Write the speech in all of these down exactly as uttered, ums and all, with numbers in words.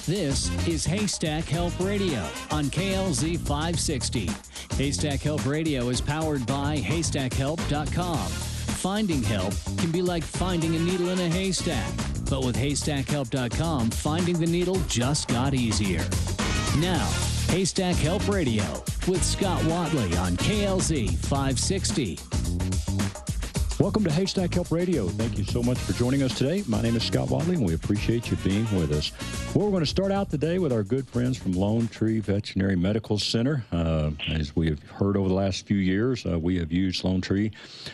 This is Haystack Help Radio on K L Z five sixty. Haystack Help Radio is powered by haystack help dot com. Finding help can be like finding a needle in a haystack. But with haystack help dot com, finding the needle just got easier. Now, Haystack Help Radio with Scott Watley on K L Z five sixty. Welcome to Haystack Help Radio. Thank you so much for joining us today. My name is Scott Watley, and we appreciate you being with us. Well, we're going to start out today with our good friends from Lone Tree Veterinary Medical Center. Uh, as we have heard over the last few years, uh, we have used Lone Tree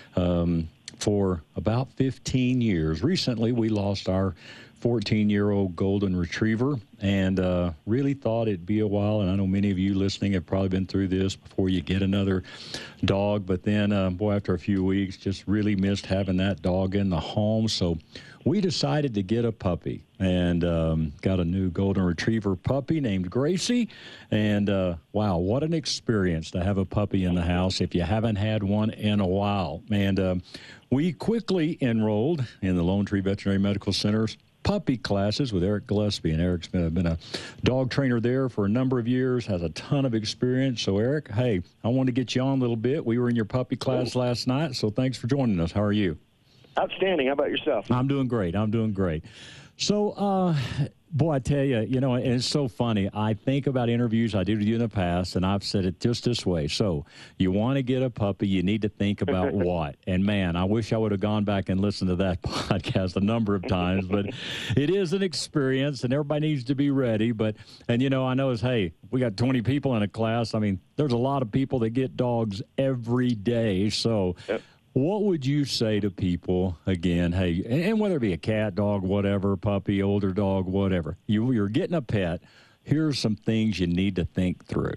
um, for about fifteen years. Recently, we lost our fourteen-year-old golden retriever, and uh, really thought it'd be a while. And I know many of you listening have probably been through this before you get another dog. But then, uh, boy, after a few weeks, just really missed having that dog in the home. So we decided to get a puppy, and um, got a new golden retriever puppy named Gracie. And uh, wow, what an experience to have a puppy in the house if you haven't had one in a while. And uh, we quickly enrolled in the Lone Tree Veterinary Medical Center's puppy classes with Eric Gillespie, and Eric's been, been a dog trainer there for a number of years, has a ton of experience. So, Eric, hey, I want to get you on a little bit. We were in your puppy class last night, so thanks for joining us. How are you? Outstanding. How about yourself? I'm doing great. I'm doing great. So, uh, boy, I tell you, you know, and it's so funny. I think about interviews I did with you in the past, and I've said it just this way. So you want to get a puppy, you need to think about what? And, man, I wish I would have gone back and listened to that podcast a number of times. But it is an experience, and everybody needs to be ready. But, and, you know, I know it's, hey, we got twenty people in a class. I mean, there's a lot of people that get dogs every day. So yep. What would you say to people, again, hey, and whether it be a cat, dog, whatever, puppy, older dog, whatever, you, you're getting a pet, here's some things you need to think through.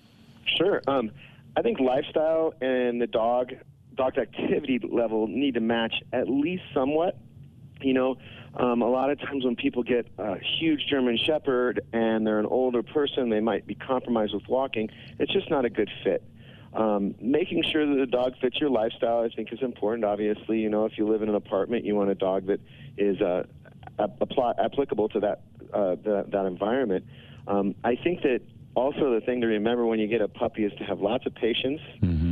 Sure. Um, I think lifestyle and the dog, dog's activity level need to match at least somewhat. You know, um, a lot of times when people get a huge German Shepherd and they're an older person, they might be compromised with walking, it's just not a good fit. Um, making sure that the dog fits your lifestyle, I think, is important. Obviously, you know, if you live in an apartment, you want a dog that is uh, apply, applicable to that, uh, that that environment. Um, I think that also the thing to remember when you get a puppy is to have lots of patience, mm-hmm.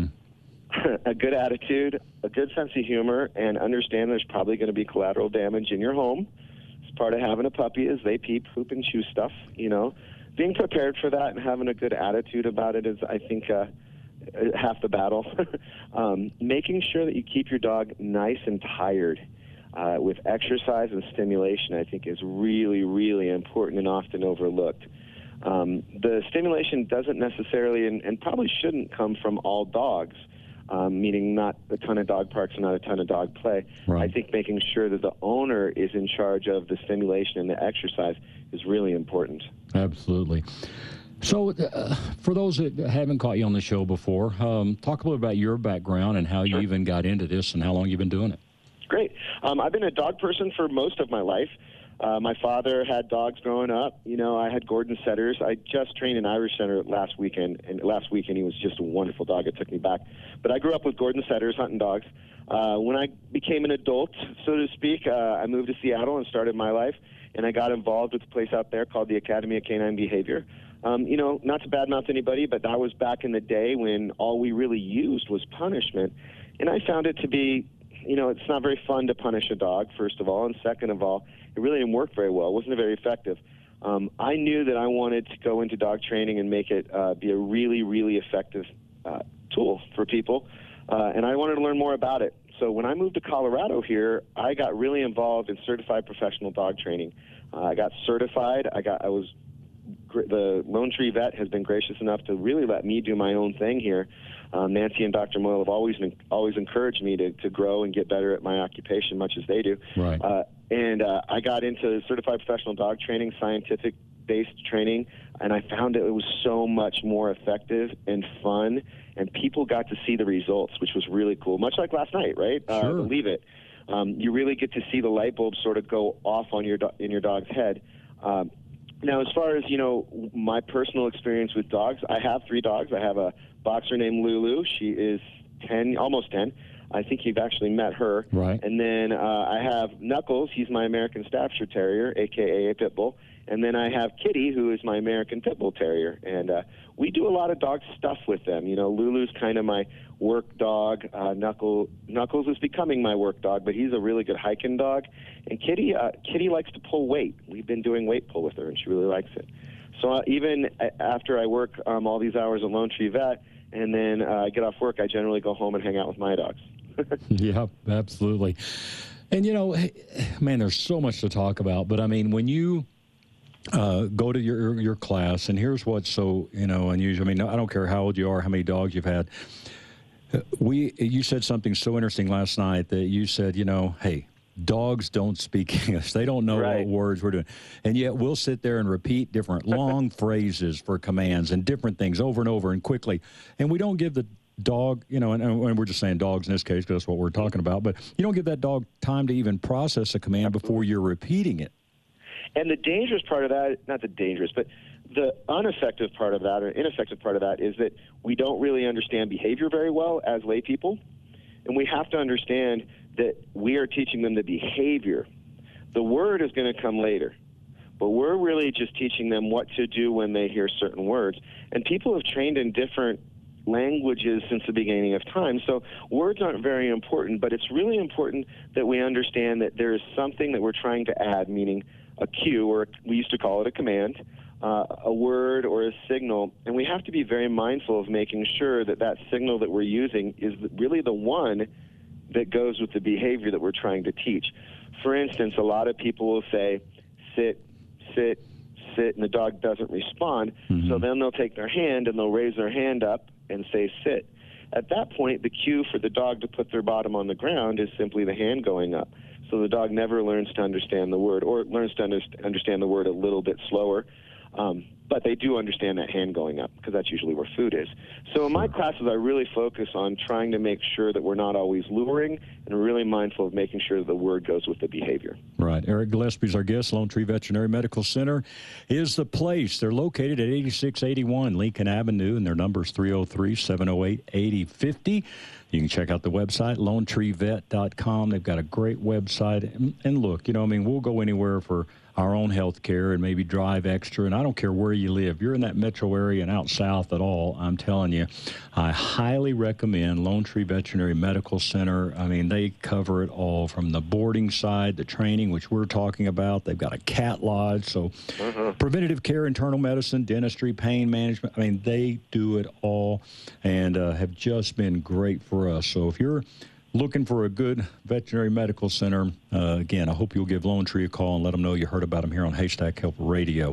a good attitude, a good sense of humor, and understand there's probably going to be collateral damage in your home. It's part of having a puppy is they pee, poop, and chew stuff. You know, being prepared for that and having a good attitude about it is, I think, uh, half the battle. um, making sure that you keep your dog nice and tired uh, with exercise and stimulation, I think, is really, really important and often overlooked. Um, the stimulation doesn't necessarily and, and probably shouldn't come from all dogs, um, meaning not a ton of dog parks and not a ton of dog play. Right. I think making sure that the owner is in charge of the stimulation and the exercise is really important. Absolutely. So uh, for those that haven't caught you on the show before, um, talk a little about your background and how sure. you even got into this and how long you've been doing it. Great. Um, I've been a dog person for most of my life. Uh, my father had dogs growing up. You know, I had Gordon Setters. I just trained an Irish Setter last weekend, and last weekend he was just a wonderful dog. It took me back. But I grew up with Gordon Setters hunting dogs. Uh, when I became an adult, so to speak, uh, I moved to Seattle and started my life, and I got involved with a place out there called the Academy of Canine Behavior. Um, you know, not to badmouth anybody, but that was back in the day when all we really used was punishment. And I found it to be, you know, it's not very fun to punish a dog, first of all. And second of all, it really didn't work very well. It wasn't very effective. Um, I knew that I wanted to go into dog training and make it uh, be a really, really effective uh, tool for people. Uh, and I wanted to learn more about it. So when I moved to Colorado here, I got really involved in certified professional dog training. Uh, I got certified. I got, I was the Lone Tree Vet has been gracious enough to really let me do my own thing here. Um, Nancy and Doctor Moyle have always always encouraged me to, to grow and get better at my occupation, much as they do. Right. Uh, and uh, I got into certified professional dog training, scientific-based training, and I found it was so much more effective and fun, and people got to see the results, which was really cool. Much like last night, right? Sure. Uh, believe it. Um, you really get to see the light bulb sort of go off on your do- in your dog's head. Um, Now, as far as, you know, my personal experience with dogs, I have three dogs. I have a boxer named Lulu. She is ten, almost ten. I think you've actually met her. Right. And then uh, I have Knuckles. He's my American Staffordshire Terrier, a k a a Pit Bull. And then I have Kitty, who is my American Pit Bull Terrier. And uh, we do a lot of dog stuff with them. You know, Lulu's kind of my work dog. Uh, Knuckle, Knuckles is becoming my work dog, but he's a really good hiking dog. And Kitty, uh, Kitty likes to pull weight. We've been doing weight pull with her, and she really likes it. So uh, even after I work um, all these hours at Lone Tree Vet, and then uh, I get off work, I generally go home and hang out with my dogs. Yeah, absolutely. And, you know, man, there's so much to talk about. But, I mean, when you uh, go to your your class, and here's what's so, you know, unusual. I mean, I don't care how old you are, how many dogs you've had. We, you said something so interesting last night that you said, you know, hey, dogs don't speak English. They don't know right. what words we're doing. And yet we'll sit there and repeat different long phrases for commands and different things over and over and quickly. And we don't give the dog, you know, and, and we're just saying dogs in this case because that's what we're talking about, but you don't give that dog time to even process a command before you're repeating it. And the dangerous part of that, not the dangerous, but the ineffective part of that or ineffective part of that is that we don't really understand behavior very well as lay people. And we have to understand that we are teaching them the behavior. The word is going to come later, but we're really just teaching them what to do when they hear certain words. And people have trained in different languages since the beginning of time, so words aren't very important, but it's really important that we understand that there is something that we're trying to add, meaning a cue, or we used to call it a command, uh, a word or a signal, and we have to be very mindful of making sure that that signal that we're using is really the one that goes with the behavior that we're trying to teach. For instance, a lot of people will say, sit, sit, sit, and the dog doesn't respond, mm-hmm. so then they'll take their hand and they'll raise their hand up and say sit. At that point, the cue for the dog to put their bottom on the ground is simply the hand going up. So the dog never learns to understand the word, or learns to understand the word a little bit slower. Um, but they do understand that hand going up because that's usually where food is. So in my classes, I really focus on trying to make sure that we're not always luring and really mindful of making sure that the word goes with the behavior. Right. Eric Gillespie's our guest. Lone Tree Veterinary Medical Center is the place. They're located at eighty-six eighty-one Lincoln Avenue, and their number is three oh three, seven oh eight, eight oh five oh. You can check out the website, lone tree vet dot com. They've got a great website. And, and look, you know, I mean, we'll go anywhere for our own health care and maybe drive extra. And I don't care where you live. You're in that metro area and out south at all, I'm telling you, I highly recommend Lone Tree Veterinary Medical Center. I mean, they cover it all from the boarding side, the training, which we're talking about. They've got a cat lodge. So uh-huh. preventative care, internal medicine, dentistry, pain management. I mean, they do it all and uh, have just been great for us. So if you're looking for a good veterinary medical center, uh, again, I hope you'll give Lone Tree a call and let them know you heard about them here on Haystack Health Radio.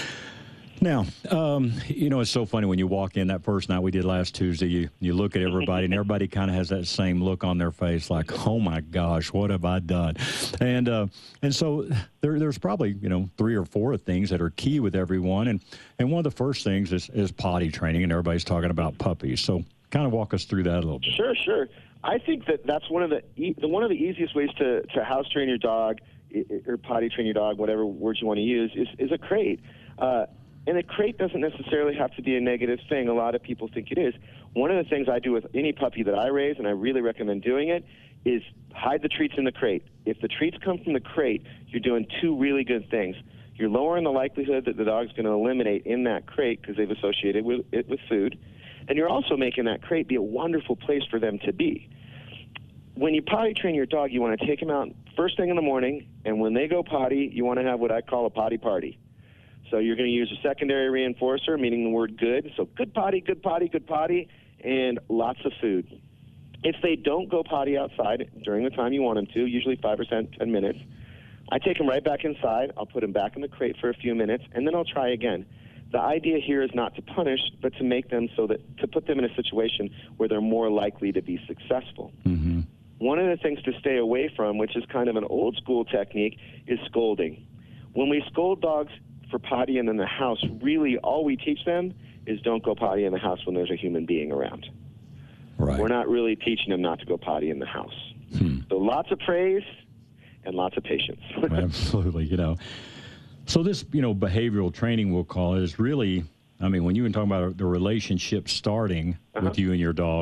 Now, um, you know, it's so funny when you walk in that first night we did last Tuesday, you, you look at everybody and everybody kind of has that same look on their face like, oh, my gosh, what have I done? And uh, and so there, there's probably, you know, three or four things that are key with everyone. And, and one of the first things is, is potty training, and everybody's talking about puppies. So kind of walk us through that a little bit. Sure, sure. I think that that's one of the e- one of the easiest ways to, to house train your dog or potty train your dog, whatever words you want to use, is, is a crate. Uh, and a crate doesn't necessarily have to be a negative thing. A lot of people think it is. One of the things I do with any puppy that I raise, and I really recommend doing it, is hide the treats in the crate. If the treats come from the crate, you're doing two really good things. You're lowering the likelihood that the dog's going to eliminate in that crate because they've associated with it with food. And you're also making that crate be a wonderful place for them to be. When you potty train your dog, you want to take them out first thing in the morning, and when they go potty, you want to have what I call a potty party. So you're going to use a secondary reinforcer, meaning the word good. So good potty, good potty, good potty, and lots of food. If they don't go potty outside during the time you want them to, usually five or ten minutes, I take them right back inside. I'll put them back in the crate for a few minutes, and then I'll try again. The idea here is not to punish, but to make them so that, to put them in a situation where they're more likely to be successful. Mm-hmm. One of the things to stay away from, which is kind of an old school technique, is scolding. When we scold dogs for pottying in the house, really all we teach them is don't go potty in the house when there's a human being around. Right. We're not really teaching them not to go potty in the house. Hmm. So lots of praise and lots of patience. Absolutely, you know. So this, you know, behavioral training, we'll call it, is really, I mean, when you were talking about the relationship starting uh-huh. with you and your dog,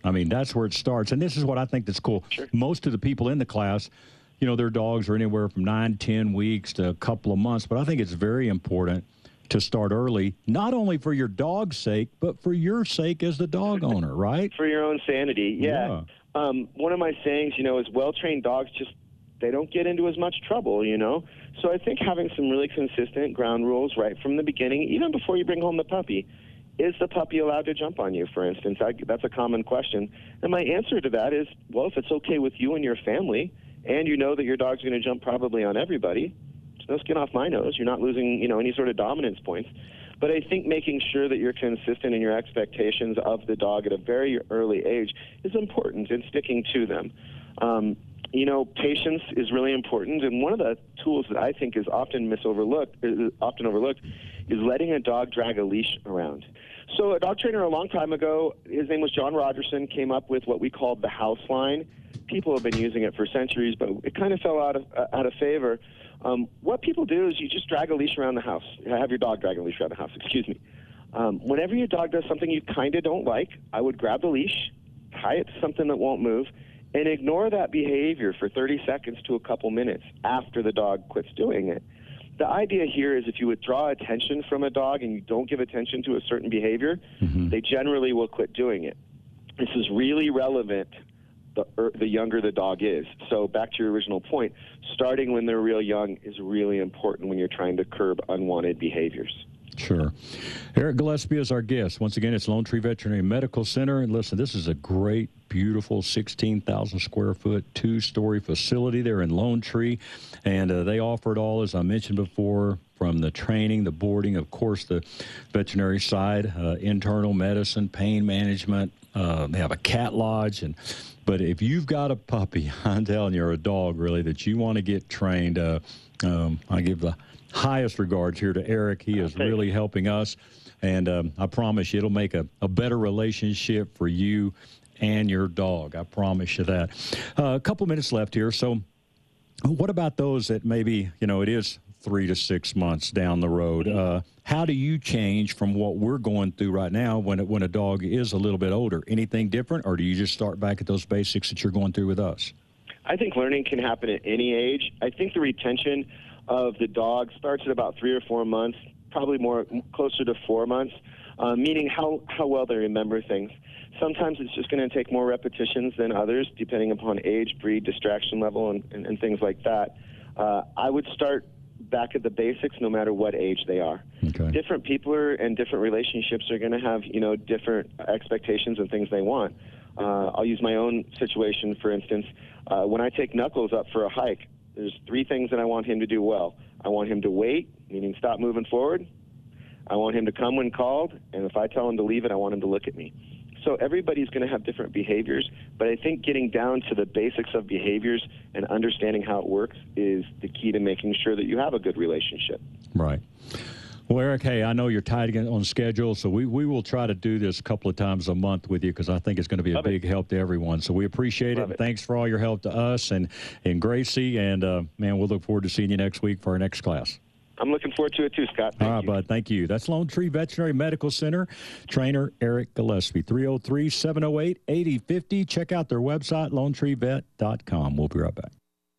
I mean, that's where it starts. And this is what I think that's cool. Sure. Most of the people in the class, you know, their dogs are anywhere from nine, ten weeks to a couple of months. But I think it's very important to start early, not only for your dog's sake, but for your sake as the dog owner, right? For your own sanity, yeah. yeah. Um, one of my sayings, you know, is well-trained dogs just, they don't get into as much trouble, you know? So I think having some really consistent ground rules right from the beginning, even before you bring home the puppy, is the puppy allowed to jump on you, for instance? I, that's a common question. And my answer to that is, well, if it's okay with you and your family, and you know that your dog's going to jump probably on everybody, there's no skin off my nose. You're not losing, you know, any sort of dominance points. But I think making sure that you're consistent in your expectations of the dog at a very early age is important, and sticking to them. Um, you know, patience is really important, and one of the tools that I think is often misoverlooked, is often overlooked, is letting a dog drag a leash around. So a dog trainer a long time ago, his name was John Rogerson, came up with what we called the house line. People have been using it for centuries, but it kind of fell out of uh, out of favor. Um, what people do is you just drag a leash around the house. Have your dog drag a leash around the house, excuse me. Um, whenever your dog does something you kind of don't like, I would grab the leash, tie it to something that won't move, and ignore that behavior for thirty seconds to a couple minutes after the dog quits doing it. The idea here is if you withdraw attention from a dog and you don't give attention to a certain behavior, mm-hmm. they generally will quit doing it. This is really relevant the, er, the younger the dog is. So back to your original point, starting when they're real young is really important when you're trying to curb unwanted behaviors. Sure. Eric Gillespie is our guest. Once again, it's Lone Tree Veterinary Medical Center. And listen, this is a great, beautiful sixteen thousand square foot, two-story facility there in Lone Tree. And uh, they offer it all, as I mentioned before, from the training, the boarding, of course, the veterinary side, uh, internal medicine, pain management. Uh, they have a cat lodge. And but if you've got a puppy, I'm telling you, or a dog, really, that you want to get trained, uh, um, I give the highest regards here to Eric. He is really helping us, and um, I promise you it'll make a, a better relationship for you and your dog. I promise you that. Uh, a couple minutes left here. So what about those that maybe, you know, it is three to six months down the road? Uh, how do you change from what we're going through right now when, it, when a dog is a little bit older? Anything different, or do you just start back at those basics that you're going through with us? I think learning can happen at any age. I think the retention of the dog starts at about three or four months, probably more closer to four months, uh, meaning how, how well they remember things. Sometimes it's just going to take more repetitions than others, depending upon age, breed, distraction level, and, and, and things like that. Uh, I would start back at the basics no matter what age they are. Okay. Different people are, and different relationships are going to have, you know, different expectations and things they want. Uh, I'll use my own situation, for instance. Uh, when I take Knuckles up for a hike, there's three things that I want him to do well. I want him to wait, meaning stop moving forward. I want him to come when called, and if I tell him to leave it, I want him to look at me. So everybody's going to have different behaviors, but I think getting down to the basics of behaviors and understanding how it works is the key to making sure that you have a good relationship. Right. Well, Eric, hey, I know you're tight again on schedule, so we, we will try to do this a couple of times a month with you because I think it's going to be a Love big it. help to everyone. So we appreciate it. it. Thanks for all your help to us and, and Gracie. And, uh, man, we'll look forward to seeing you next week for our next class. I'm looking forward to it too, Scott. Thank all right, you. bud. Thank you. That's Lone Tree Veterinary Medical Center, trainer Eric Gillespie, three oh three, seven oh eight, eight oh five oh. Check out their website, lone tree vet dot com. We'll be right back.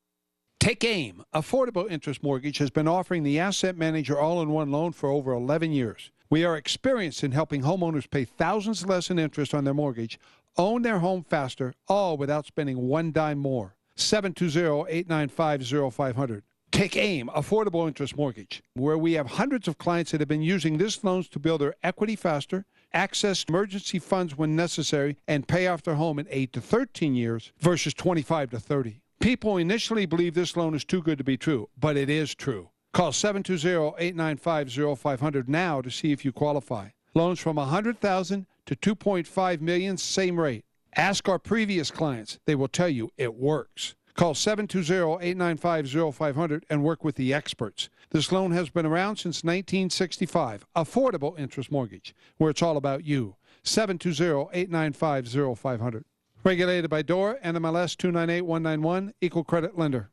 Take AIM. Affordable Interest Mortgage has been offering the Asset Manager all-in-one loan for over eleven years. We are experienced in helping homeowners pay thousands less in interest on their mortgage, own their home faster, all without spending one dime more. seven two zero, eight nine five, zero five zero zero. Take AIM, Affordable Interest Mortgage, where we have hundreds of clients that have been using this loans to build their equity faster, access emergency funds when necessary, and pay off their home in eight to thirteen years versus twenty-five to thirty. People initially believe this loan is too good to be true, but it is true. Call seven two zero, eight nine five, zero five zero zero now to see if you qualify. Loans from one hundred thousand dollars to two point five million dollars, same rate. Ask our previous clients. They will tell you it works. Call seven two zero, eight nine five, zero five zero zero and work with the experts. This loan has been around since nineteen sixty-five. Affordable Interest Mortgage, where it's all about you. seven two zero, eight nine five, zero five zero zero. Regulated by D O R A, N M L S two nine eight one nine one, Equal Credit Lender.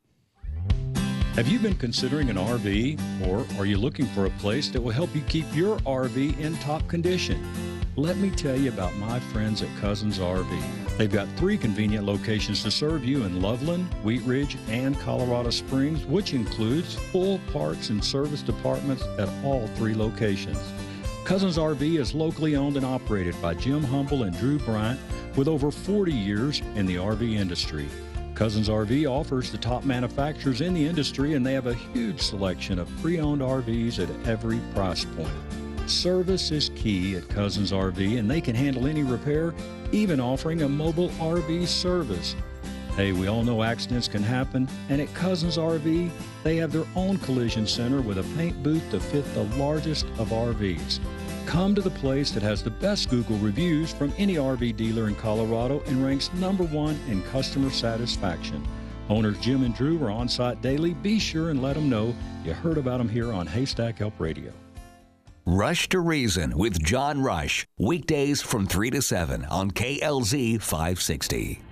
Have you been considering an R V, or are you looking for a place that will help you keep your R V in top condition? Let me tell you about my friends at Cousins R V. They've got three convenient locations to serve you in Loveland, Wheat Ridge, and Colorado Springs, which includes full parts and service departments at all three locations. Cousins R V is locally owned and operated by Jim Humble and Drew Bryant with over forty years in the R V industry. Cousins R V offers the top manufacturers in the industry, and they have a huge selection of pre-owned R Vs at every price point. Service is key at Cousins R V, and they can handle any repair, even offering a mobile R V service. Hey, we all know accidents can happen, and at Cousins R V, they have their own collision center with a paint booth to fit the largest of R Vs. Come to the place that has the best Google reviews from any R V dealer in Colorado and ranks number one in customer satisfaction. Owners Jim and Drew are on site daily. Be sure and let them know you heard about them here on Haystack Help Radio. Rush to Reason with John Rush, weekdays from three to seven on K L Z five sixty.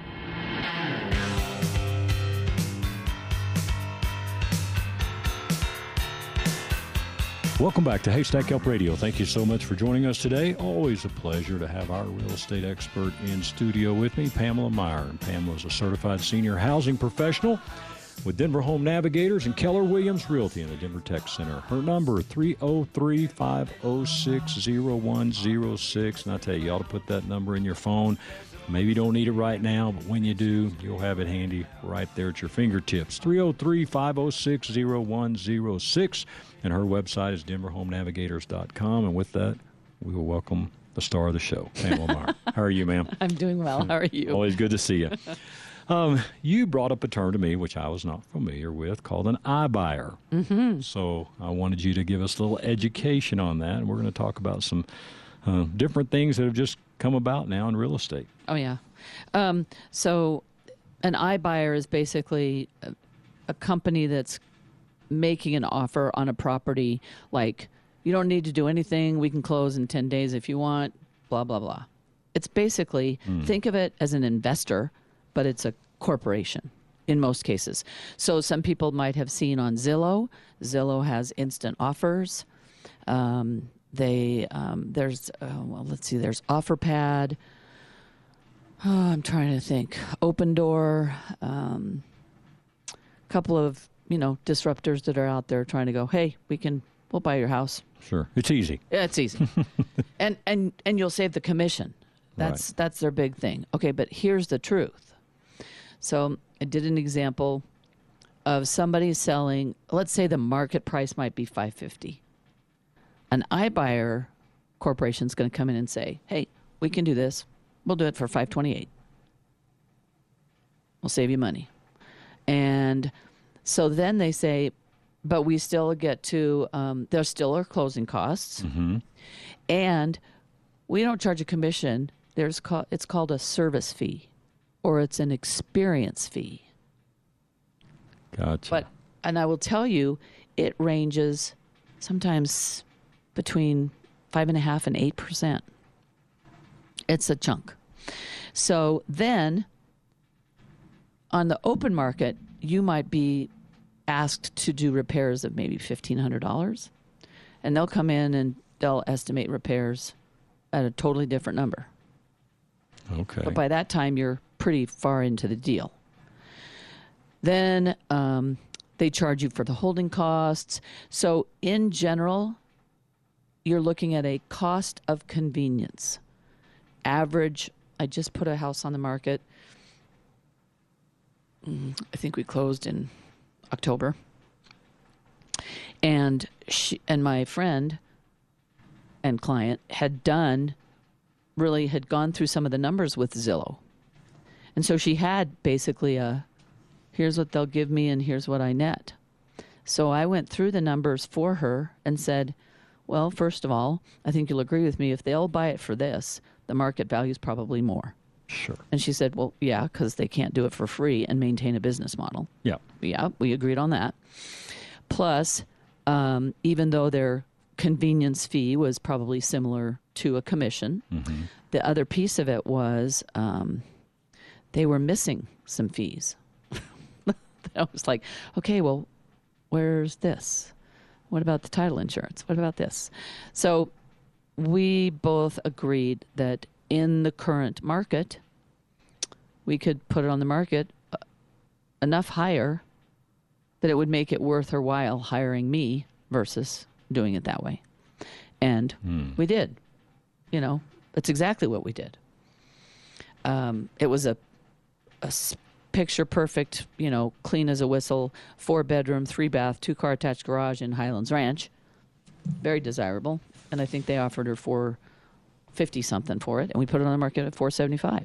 Welcome back to Haystack Help Radio. Thank you so much for joining us today. Always a pleasure to have our real estate expert in studio with me, Pamela Meyer. And Pamela is a certified senior housing professional with Denver Home Navigators and Keller Williams Realty in the Denver Tech Center. Her number, three oh three, five oh six, oh one oh six. And I tell you, you ought to put that number in your phone. Maybe you don't need it right now, but when you do, you'll have it handy right there at your fingertips. three oh three, five oh six, oh one oh six. And her website is denver home navigators dot com. And with that, we will welcome the star of the show, Pamela Meyer. How are you, ma'am? I'm doing well. How are you? Always good to see you. Um, you brought up a term to me, which I was not familiar with, called an iBuyer. Mm-hmm. So I wanted you to give us a little education on that. And we're going to talk about some uh, different things that have just come about now in real estate. Oh, yeah. Um, so an iBuyer is basically a, a company that's making an offer on a property like, you don't need to do anything, we can close in ten days if you want, blah, blah, blah. It's basically, mm. think of it as an investor, but it's a corporation in most cases. So some people might have seen on Zillow, Zillow has instant offers. Um, they, um, there's, uh, well, let's see, there's OfferPad. Oh, I'm trying to think. Open Door, um, a couple of, you know, disruptors that are out there trying to go, hey, we can, we'll buy your house. Sure. It's easy. Yeah, it's easy. and, and, and you'll save the commission. That's, right. That's their big thing. Okay, but here's the truth. So I did an example of somebody selling, let's say the market price might be five fifty. An iBuyer corporation is going to come in and say, hey, we can do this. We'll do it for five twenty-eight. We'll save you money. And so then they say, but we still get to, um, there still are closing costs. Mm-hmm. And we don't charge a commission. There's call, it's called a service fee, or it's an experience fee. Gotcha. But, and I will tell you, it ranges sometimes between five and a half and eight percent. It's a chunk. So then on the open market, you might be asked to do repairs of maybe fifteen hundred dollars, and they'll come in and they'll estimate repairs at a totally different number. Okay. But by that time, you're pretty far into the deal. Then um, they charge you for the holding costs. So in general, you're looking at a cost of convenience. Average, I just put a house on the market. I think we closed in October. And she and my friend and client had done, really had gone through some of the numbers with Zillow. And so she had basically a, here's what they'll give me and here's what I net. So I went through the numbers for her and said, well, first of all, I think you'll agree with me, if they'll buy it for this, the market value is probably more. Sure. And she said, well, yeah, because they can't do it for free and maintain a business model. Yeah. Yeah, we agreed on that. Plus, um, even though their convenience fee was probably similar to a commission, mm-hmm. the other piece of it was um, they were missing some fees. I was like, okay, well, where's this? What about the title insurance? What about this? So we both agreed that in the current market, we could put it on the market uh, enough higher that it would make it worth her while hiring me versus doing it that way. And mm. we did. You know, that's exactly what we did. Um, it was a, a picture perfect, you know, clean as a whistle, four bedroom, three bath, two car attached garage in Highlands Ranch. Very desirable. And I think they offered her four fifty something for it, and we put it on the market at four seventy-five.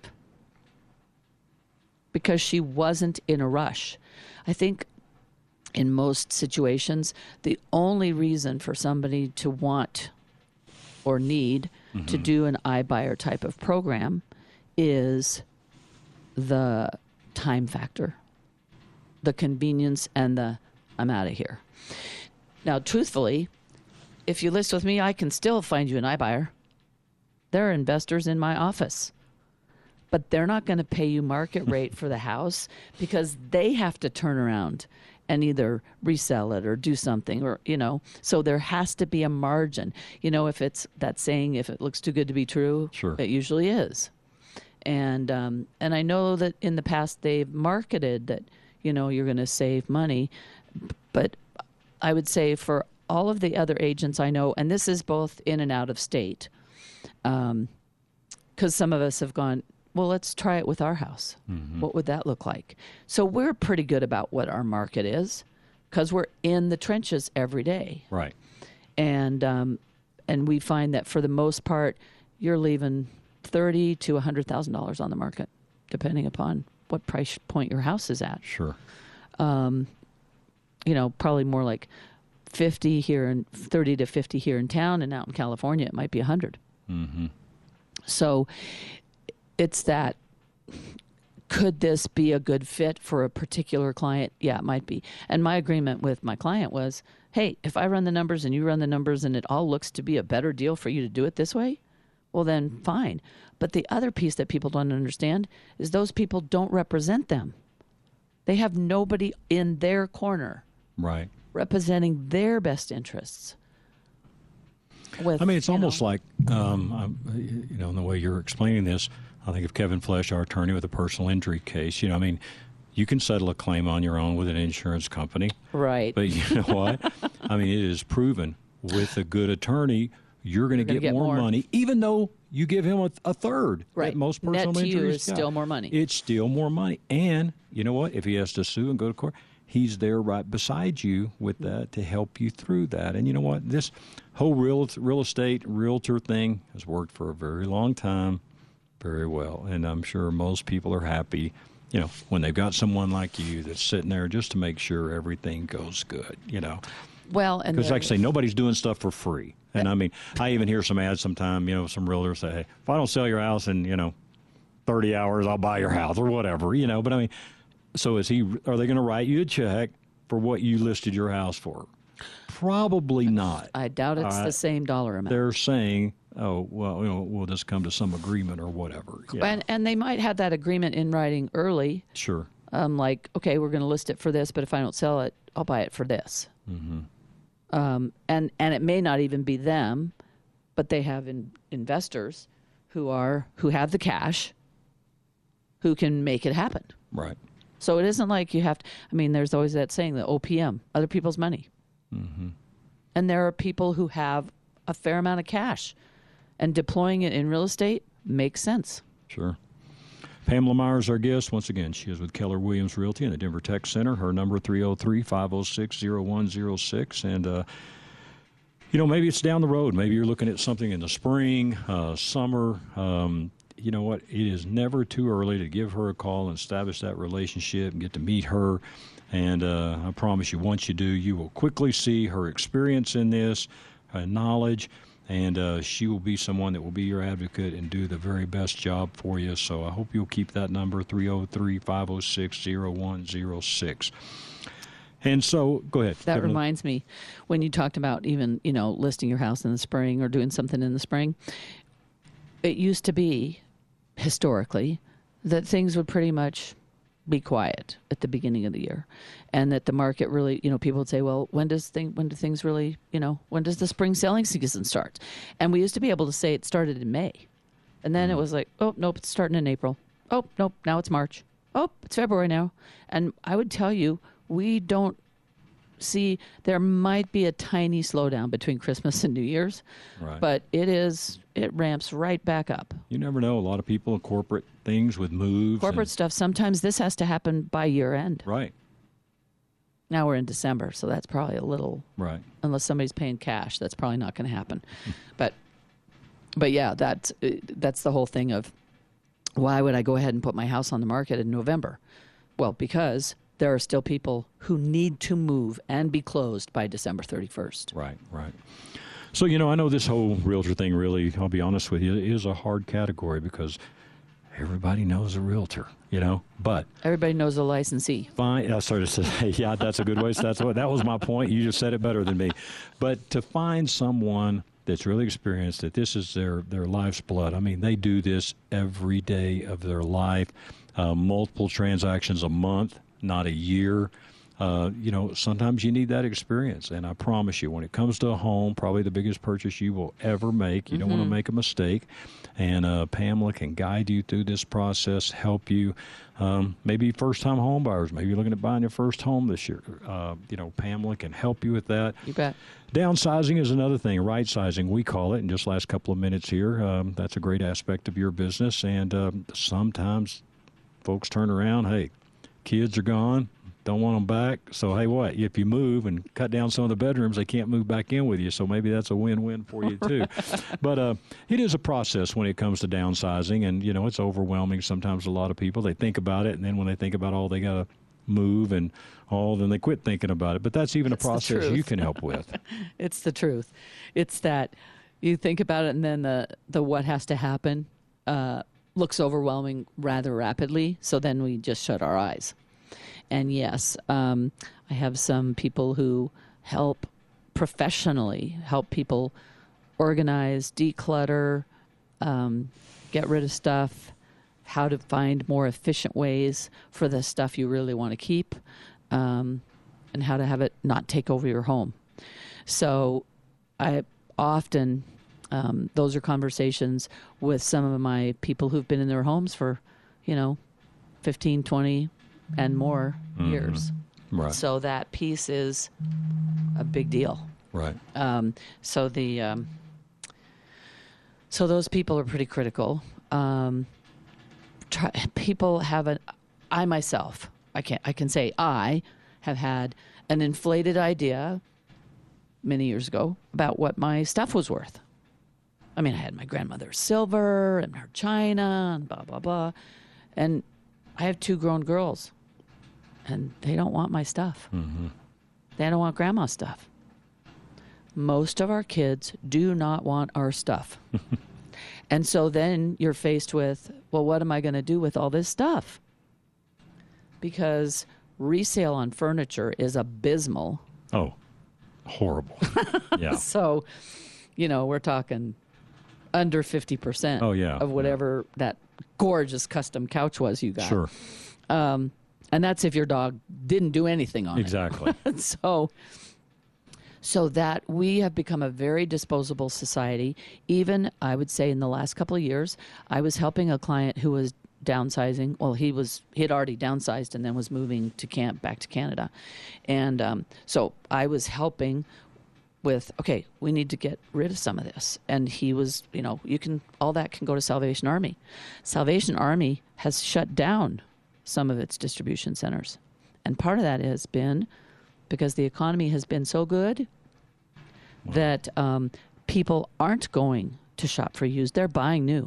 Because she wasn't in a rush. I think in most situations, the only reason for somebody to want or need mm-hmm. to do an iBuyer type of program is the time factor, the convenience, and the I'm out of here. Now, truthfully, if you list with me, I can still find you an iBuyer. There are investors in my office, but they're not going to pay you market rate for the house because they have to turn around and either resell it or do something, or, you know, so there has to be a margin. You know, if it's that saying, if it looks too good to be true, sure. It usually is. And, um, and I know that in the past they've marketed that, you know, you're going to save money, but I would say for all of the other agents I know, and this is both in and out of state, um, because some of us have gone, well, let's try it with our house. Mm-hmm. What would that look like? So we're pretty good about what our market is because we're in the trenches every day. Right. And um, and we find that for the most part, you're leaving thirty to one hundred thousand dollars on the market, depending upon what price point your house is at. Sure. Um, you know, probably more like fifty here and thirty to fifty here in town, and out in California, it might be one hundred. Mm-hmm. So it's that, could this be a good fit for a particular client? Yeah, it might be. And my agreement with my client was, hey, if I run the numbers and you run the numbers and it all looks to be a better deal for you to do it this way, well, then fine. But the other piece that people don't understand is those people don't represent them. They have nobody in their corner. Right. Representing their best interests. With, I mean, it's almost know, like, um, you know, in the way you're explaining this, I think of Kevin Flesh, our attorney with a personal injury case. You know, I mean, you can settle a claim on your own with an insurance company. Right. But you know what? I mean, it is proven with a good attorney, you're going to get, get more, more money, even though you give him a, a third. Right. At most personal Net to injuries. you is yeah. still more money. It's still more money. And you know what? If he has to sue and go to court, he's there right beside you with that to help you through that. And you know what? This whole real real estate realtor thing has worked for a very long time, very well. And I'm sure most people are happy, you know, when they've got someone like you that's sitting there just to make sure everything goes good, you know. Well, and because like I say, nobody's doing stuff for free. And I mean, I even hear some ads sometime, you know, some realtors say, hey, if I don't sell your house in, you know, thirty hours, I'll buy your house or whatever, you know. But I mean, so is he? Are they going to write you a check for what you listed your house for? Probably not. I doubt it's right. the same dollar amount. They're saying, oh, well, you know, we'll just come to some agreement or whatever. Yeah. And, and they might have that agreement in writing early. Sure. Um, like, okay, we're going to list it for this, but if I don't sell it, I'll buy it for this. Mm-hmm. Um, and, and it may not even be them, but they have in, investors who are who have the cash, who can make it happen. Right. So it isn't like you have to, I mean, there's always that saying, the O P M, other people's money. Mm-hmm. And there are people who have a fair amount of cash, and deploying it in real estate makes sense. Sure. Pamela Meyer is our guest. Once again, she is with Keller Williams Realty in the Denver Tech Center. Her number three oh three, five oh six, oh one oh six. And, uh, you know, maybe it's down the road. Maybe you're looking at something in the spring, uh, summer. Um, you know what? It is never too early to give her a call and establish that relationship and get to meet her. And uh, I promise you, once you do, you will quickly see her experience in this, her knowledge, and uh, she will be someone that will be your advocate and do the very best job for you. So I hope you'll keep that number, three oh three, five oh six, oh one oh six. And so, go ahead. That Kevin. Reminds me, when you talked about even, you know, listing your house in the spring or doing something in the spring, it used to be, historically, that things would pretty much be quiet at the beginning of the year, and that the market really, you know, people would say, well, when does thing, when do things really, you know, when does the spring selling season start? And we used to be able to say it started in May, and then mm-hmm. it was like, oh, nope, it's starting in April. Oh, nope, now it's March. Oh, it's February now. And I would tell you, we don't see, there might be a tiny slowdown between Christmas and New Year's, Right. but it is, it ramps right back up. You never know. A lot of people in corporate things with moves. Corporate and, stuff, sometimes this has to happen by year end. Right, Now we're in December, so that's probably a little, right. unless somebody's paying cash, that's probably not going to happen. But, but yeah, that's, that's the whole thing of why would I go ahead and put my house on the market in November? Well, because there are still people who need to move and be closed by December thirty-first. Right, right. So, you know, I know this whole realtor thing really, I'll be honest with you, is a hard category because everybody knows a realtor, you know, but Everybody knows a licensee. Fine. I started to say, yeah, that's a good way. That's what, that was my point. You just said it better than me. But to find someone that's really experienced, that this is their, their life's blood. I mean, they do this every day of their life, uh, multiple transactions a month, not a year. Uh, you know, sometimes you need that experience. And I promise you, when it comes to a home, probably the biggest purchase you will ever make, you mm-hmm. don't want to make a mistake. And uh, Pamela can guide you through this process, help you. Um, maybe first-time home buyers, maybe you're looking at buying your first home this year. Uh, you know, Pamela can help you with that. You bet. Downsizing is another thing, right-sizing, we call it, in just last couple of minutes here. Um, that's a great aspect of your business. And um, sometimes folks turn around, hey, kids are gone. Don't want them back. So, hey, what? If you move and cut down some of the bedrooms, they can't move back in with you. So maybe that's a win-win for you, too. But uh, it is a process when it comes to downsizing. And, you know, it's overwhelming sometimes. A lot of people, they think about it. And then when they think about all they got to move and all, then they quit thinking about it. But that's even It's a process you can help with. It's the truth. It's that you think about it and then the, the what has to happen uh, looks overwhelming rather rapidly. So then we just shut our eyes. And yes, um, I have some people who help professionally help people organize, declutter, um, get rid of stuff, how to find more efficient ways for the stuff you really want to keep, um, and how to have it not take over your home. So I often, um, those are conversations with some of my people who've been in their homes for, you know, fifteen, twenty and more Mm-hmm. years. Right. So that piece is a big deal. Right. Um, so the um, so those people are pretty critical. Um, try, people have an. I myself, I can I can say I have had an inflated idea many years ago about what my stuff was worth. I mean, I had my grandmother's silver and her china and blah blah blah, and I have two grown girls. And they don't want my stuff. Mm-hmm. They don't want grandma's stuff. Most of our kids do not want our stuff. And so then you're faced with, well, what am I going to do with all this stuff? Because resale on furniture is abysmal. Oh, horrible. Yeah. So, you know, we're talking under fifty percent oh, yeah. of whatever yeah. that gorgeous custom couch was you got. Sure. Um, And that's if your dog didn't do anything on exactly. it. Exactly. so, so that we have become a very disposable society. Even, I would say, in the last couple of years, I was helping a client who was downsizing. Well, he was he had already downsized and then was moving to camp back to Canada, and um, so I was helping with, okay, we need to get rid of some of this. And he was, you know, you can all that can go to Salvation Army. Salvation Army has shut down some of its distribution centers. And part of that has been because the economy has been so good wow. that um, people aren't going to shop for used. They're buying new.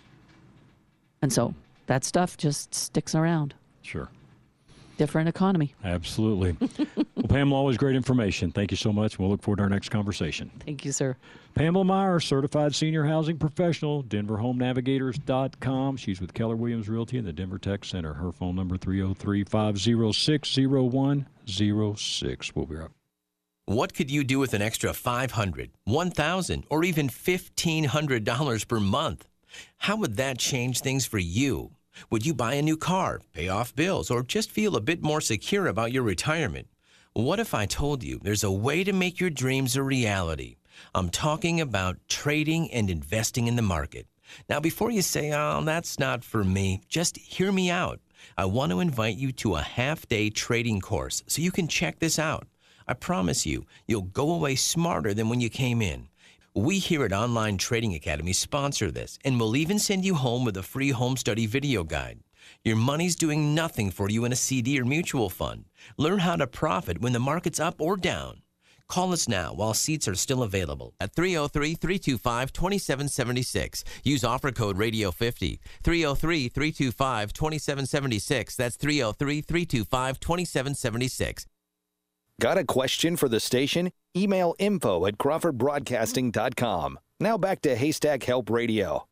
And so that stuff just sticks around. Sure. Different economy. Absolutely. Well, Pamela, always great information. Thank you so much. We'll look forward to our next conversation. Thank you, sir. Pamela Meyer, certified senior housing professional, denver home navigators dot com. She's with Keller Williams Realty in the Denver Tech Center. Her phone number, three oh three, five oh six, oh one oh six. We'll be right back. What could you do with an extra five hundred dollars, one thousand dollars, or even fifteen hundred dollars per month? How would that change things for you? Would you buy a new car, pay off bills, or just feel a bit more secure about your retirement? What if I told you there's a way to make your dreams a reality? I'm talking about trading and investing in the market. Now, before you say, oh, that's not for me, just hear me out. I want to invite you to a half-day trading course so you can check this out. I promise you, you'll go away smarter than when you came in. We here at Online Trading Academy sponsor this, and we'll even send you home with a free home study video guide. Your money's doing nothing for you in a C D or mutual fund. Learn how to profit when the market's up or down. Call us now while seats are still available at three oh three, three two five, two seven seven six. Use offer code radio fifty. three oh three, three two five, two seven seven six. That's three oh three, three two five, two seven seven six. Got a question for the station? Email info at crawford broadcasting dot com. Now back to Haystack Help Radio.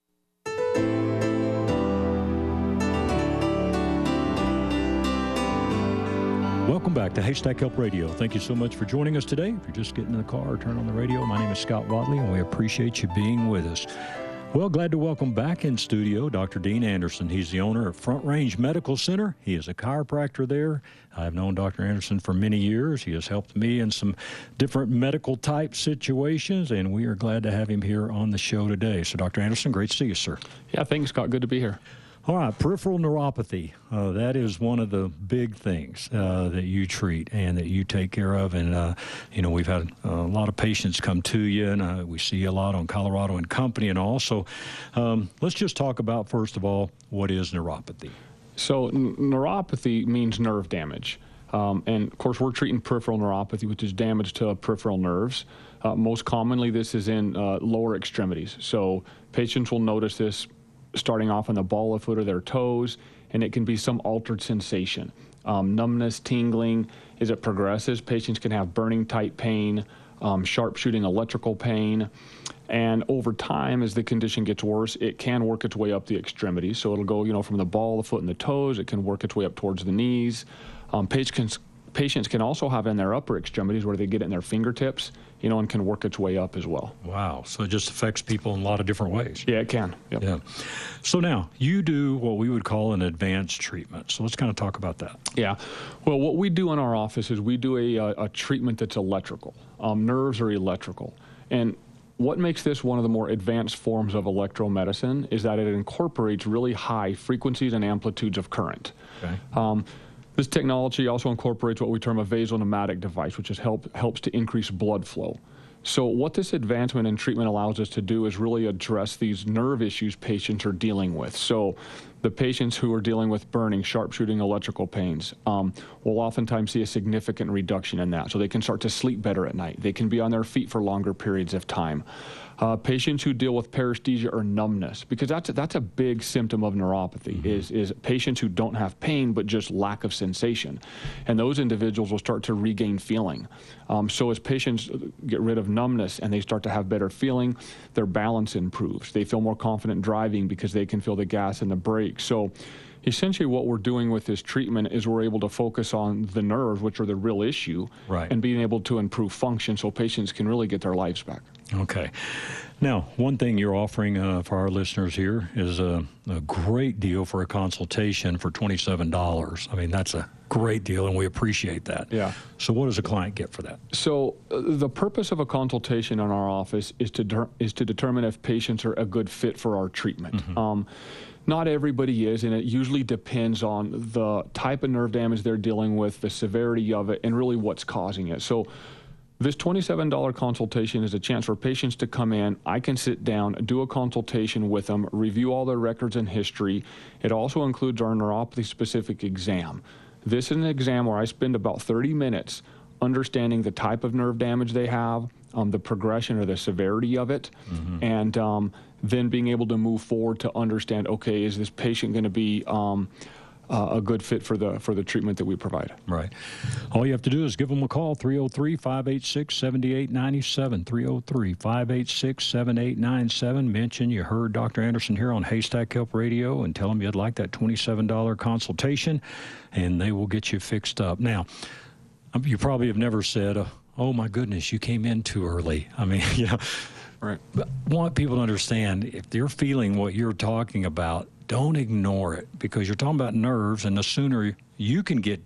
Welcome back to Haystack Help Radio. Thank you so much for joining us today. If you're just getting in the car or turn on the radio, my name is Scott Wadley, and we appreciate you being with us. Well, glad to welcome back in studio Doctor Dean Anderson. He's the owner of Front Range Medical Center. He is a chiropractor there. I've known Doctor Anderson for many years. He has helped me in some different medical type situations, and we are glad to have him here on the show today. So, Doctor Anderson, great to see you, sir. Yeah, thanks, Scott. Good to be here. All right, peripheral neuropathy. Uh, that is one of the big things uh, that you treat and that you take care of. And, uh, you know, we've had a lot of patients come to you, and uh, we see a lot on Colorado and Company and all. So um, let's just talk about, first of all, what is neuropathy? So n- neuropathy means nerve damage. Um, and, of course, we're treating peripheral neuropathy, which is damage to peripheral nerves. Uh, most commonly, this is in uh, lower extremities. So patients will notice this starting off on the ball of foot or their toes, and it can be some altered sensation. Um, numbness, tingling. As it progresses, patients can have burning type pain, um, sharp shooting electrical pain, and over time, as the condition gets worse, it can work its way up the extremities. So it'll go, you know, from the ball, the foot, and the toes. It can work its way up towards the knees. Um, patients, patients can also have in their upper extremities where they get it in their fingertips, you know, and can work its way up as well. Wow. So it just affects people in a lot of different ways. Yeah, it can. Yep. Yeah. So now you do what we would call an advanced treatment. So let's kind of talk about that. Yeah. Well, what we do in our office is we do a, a, a treatment that's electrical. Um, nerves are electrical. And what makes this one of the more advanced forms of electromedicine is that it incorporates really high frequencies and amplitudes of current. Okay. Um, This technology also incorporates what we term a vasopneumatic device, which is help, helps to increase blood flow. So what this advancement in treatment allows us to do is really address these nerve issues patients are dealing with. So the patients who are dealing with burning, sharp-shooting electrical pains um, will oftentimes see a significant reduction in that. So they can start to sleep better at night. They can be on their feet for longer periods of time. Uh, patients who deal with paresthesia or numbness, because that's a, that's a big symptom of neuropathy, mm-hmm. is, is patients who don't have pain but just lack of sensation. And those individuals will start to regain feeling. Um, so as patients get rid of numbness and they start to have better feeling, their balance improves. They feel more confident driving because they can feel the gas and the brake. So essentially what we're doing with this treatment is we're able to focus on the nerves, which are the real issue, right, and being able to improve function so patients can really get their lives back. Okay. Now, one thing you're offering uh, for our listeners here is a, a great deal for a consultation for twenty-seven dollars. I mean, that's a great deal, and we appreciate that. Yeah. So what does a client get for that? So uh, the purpose of a consultation in our office is to de- is to determine if patients are a good fit for our treatment. Mm-hmm. Um, Not everybody is, and it usually depends on the type of nerve damage they're dealing with, the severity of it, and really what's causing it. So this twenty-seven dollars consultation is a chance for patients to come in. I can sit down, do a consultation with them, review all their records and history. It also includes our neuropathy-specific exam. This is an exam where I spend about thirty minutes understanding the type of nerve damage they have, um, the progression or the severity of it, mm-hmm. and um, then being able to move forward to understand, okay, is this patient going to be um, uh, a good fit for the for the treatment that we provide? Right. All you have to do is give them a call, three oh three, five eight six, seven eight nine seven, three oh three, five eight six, seven eight nine seven. Mention you heard Doctor Anderson here on Haystack Help Radio and tell them you'd like that twenty-seven dollars consultation, and they will get you fixed up. Now, you probably have never said, oh, my goodness, you came in too early. I mean, you know, right. But I want people to understand, if they're feeling what you're talking about, don't ignore it, because you're talking about nerves, and the sooner you can get to it,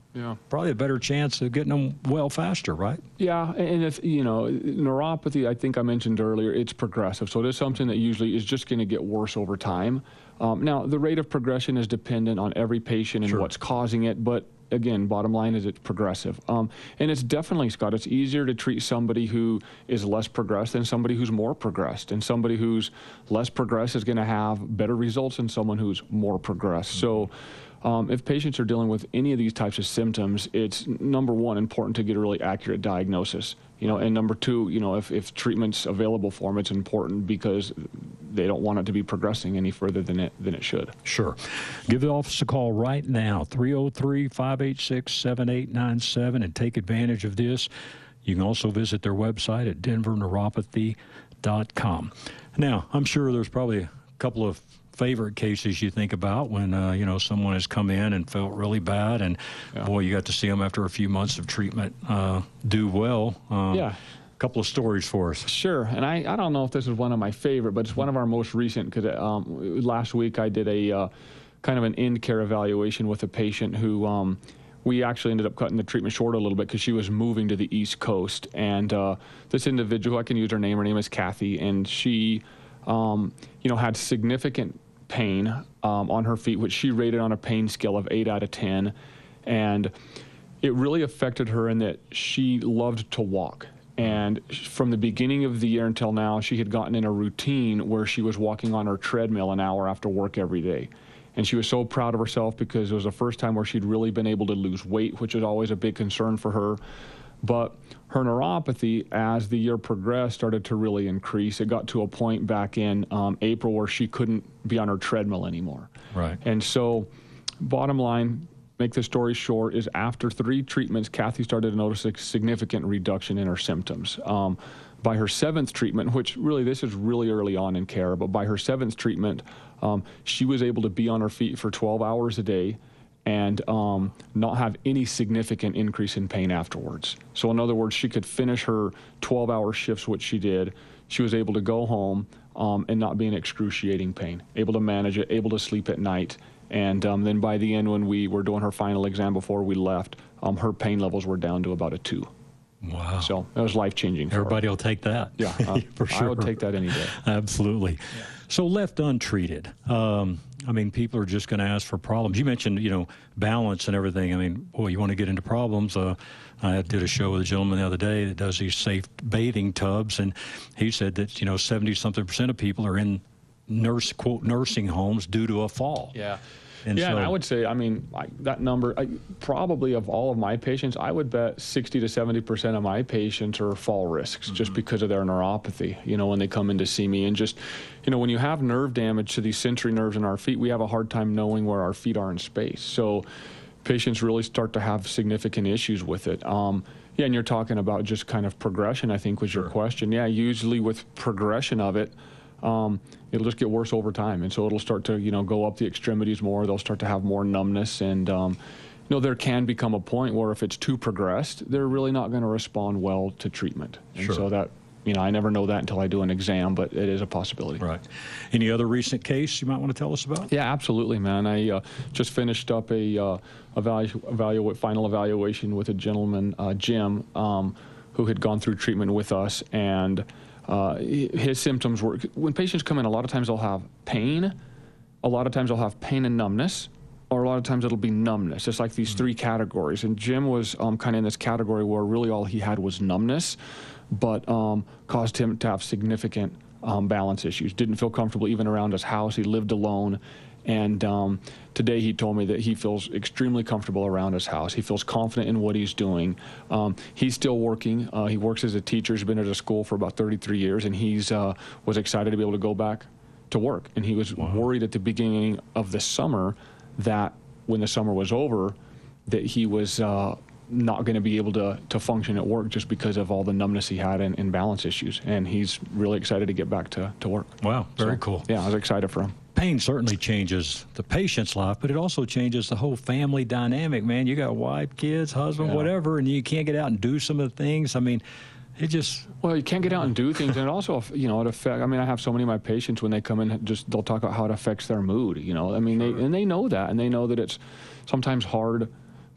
Yeah. probably a better chance of getting them well faster, right? Yeah, and if, you know, neuropathy, I think I mentioned earlier, it's progressive. So it is something that usually is just going to get worse over time. Um, now, the rate of progression is dependent on every patient and Sure. what's causing it, but again, bottom line is it's progressive. Um, and it's definitely, Scott, it's easier to treat somebody who is less progressed than somebody who's more progressed. And somebody who's less progressed is going to have better results than someone who's more progressed. So um, if patients are dealing with any of these types of symptoms, it's, number one, important to get a really accurate diagnosis. You know, and number two, you know, if, if treatment's available for them, it's important because they don't want it to be progressing any further than it than it should. Sure. Give the office a call right now, three oh three, five eight six, seven eight nine seven, and take advantage of this. You can also visit their website at denver neuropathy dot com. Now, I'm sure there's probably a couple of favorite cases you think about when, uh, you know, someone has come in and felt really bad, and, Yeah. boy, you got to see them after a few months of treatment uh, do well. Um, Yeah. A couple of stories for us. Sure, and I, I don't know if this is one of my favorite, but it's one of our most recent because um, last week I did a uh, kind of an end care evaluation with a patient who um, we actually ended up cutting the treatment short a little bit because she was moving to the East Coast. And uh, this individual, I can use her name, her name is Kathy, and she, um, you know, had significant pain um, on her feet, which she rated on a pain scale of eight out of ten. And it really affected her in that she loved to walk. And from the beginning of the year until now, she had gotten in a routine where she was walking on her treadmill an hour after work every day. And she was so proud of herself because it was the first time where she'd really been able to lose weight, which is always a big concern for her. But her neuropathy, as the year progressed, started to really increase. It got to a point back in um, April where she couldn't be on her treadmill anymore. Right. And so, bottom line, make the story short, is after three treatments, Kathy started to notice a significant reduction in her symptoms. Um, by her seventh treatment, which really, this is really early on in care, but by her seventh treatment, um, she was able to be on her feet for twelve hours a day and um, not have any significant increase in pain afterwards. So in other words, she could finish her twelve-hour shifts, which she did. She was able to go home um, and not be in excruciating pain, able to manage it, able to sleep at night. And um, then by the end, when we were doing her final exam before we left, um, her pain levels were down to about a two. Wow. So it was life-changing for her. Everybody will take that. Yeah, uh, for sure. I would take that any day. Absolutely. Yeah. So left untreated, um, I mean, people are just going to ask for problems. You mentioned, you know, balance and everything. I mean, boy, you want to get into problems. Uh, I did a show with a gentleman the other day that does these safe bathing tubs, and he said that, you know, seventy-something percent of people are in nurse, quote, nursing homes due to a fall. Yeah. And yeah, so, and I would say, I mean, I, that number, I, probably of all of my patients, I would bet sixty to seventy percent of my patients are fall risks mm-hmm. just because of their neuropathy, you know, when they come in to see me. And just, you know, when you have nerve damage to these sensory nerves in our feet, we have a hard time knowing where our feet are in space. So patients really start to have significant issues with it. Um, yeah, and you're talking about just kind of progression, I think was sure. your question. Yeah, usually with progression of it, Um, it'll just get worse over time. And so it'll start to, you know, go up the extremities more. They'll start to have more numbness. And, um, you know, there can become a point where if it's too progressed, they're really not going to respond well to treatment. And sure. so that, you know, I never know that until I do an exam, but it is a possibility. Right. Any other recent case you might want to tell us about? Yeah, absolutely, man. I uh, just finished up a uh, evalu- evaluate, final evaluation with a gentleman, uh, Jim, um, who had gone through treatment with us. And Uh, his symptoms were, when patients come in, a lot of times they'll have pain, a lot of times they'll have pain and numbness, or a lot of times it'll be numbness. It's like these three categories. And Jim was um, kind of in this category where really all he had was numbness, but um, caused him to have significant um, balance issues. Didn't feel comfortable even around his house. He lived alone. And um, today he told me that he feels extremely comfortable around his house. He feels confident in what he's doing. Um, he's still working. Uh, he works as a teacher. He's been at a school for about thirty-three years, and he's uh, was excited to be able to go back to work. And he was wow. worried at the beginning of the summer that when the summer was over, that he was uh, not going to be able to, to function at work just because of all the numbness he had and, and balance issues. And he's really excited to get back to, to work. Wow, very so, cool. Yeah, I was excited for him. Pain certainly changes the patient's life, but it also changes the whole family dynamic, man. You got wife, kids, husband, yeah. whatever, and you can't get out and do some of the things. I mean, it just... Well, you can't get out and do things, and it also, you know, it affects... I mean, I have so many of my patients, when they come in, just they'll talk about how it affects their mood, you know. I mean, sure. they and they know that, and they know that it's sometimes hard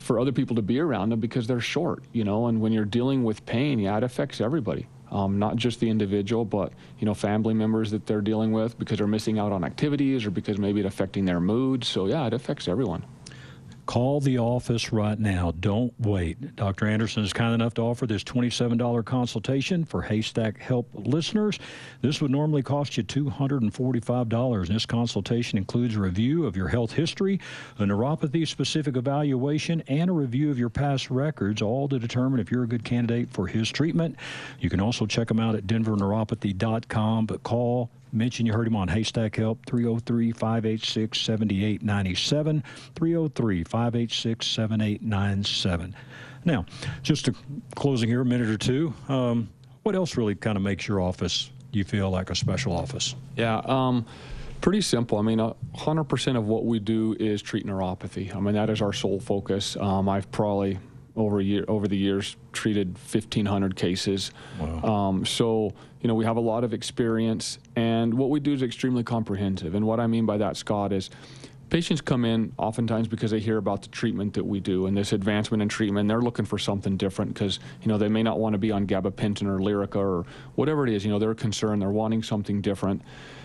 for other people to be around them because they're short, you know, and when you're dealing with pain, yeah, it affects everybody. Um, not just the individual, but, you know, family members that they're dealing with because they're missing out on activities or because maybe it's affecting their mood. So, yeah, it affects everyone. Call the office right now. Don't wait. Doctor Anderson is kind enough to offer this twenty-seven dollars consultation for Haystack Help listeners. This would normally cost you two hundred forty-five dollars. And this consultation includes a review of your health history, a neuropathy-specific evaluation, and a review of your past records, all to determine if you're a good candidate for his treatment. You can also check him out at denver neuropathy dot com, but call Mention you heard him on Haystack Help, three oh three, five eight six, seven eight nine seven, three oh three, five eight six, seven eight nine seven. Now, just a closing here, a minute or two, um, what else really kind of makes your office, you feel like a special office? Yeah, um, pretty simple. I mean, one hundred percent of what we do is treat neuropathy. I mean, that is our sole focus. Um, I've probably, over a year, over the years, treated fifteen hundred cases. Wow. Um, so, you know, we have a lot of experience, and what we do is extremely comprehensive. And what I mean by that, Scott, is patients come in oftentimes because they hear about the treatment that we do and this advancement in treatment. They're looking for something different because, you know, they may not want to be on gabapentin or Lyrica or whatever it is. You know, they're concerned. They're wanting something different.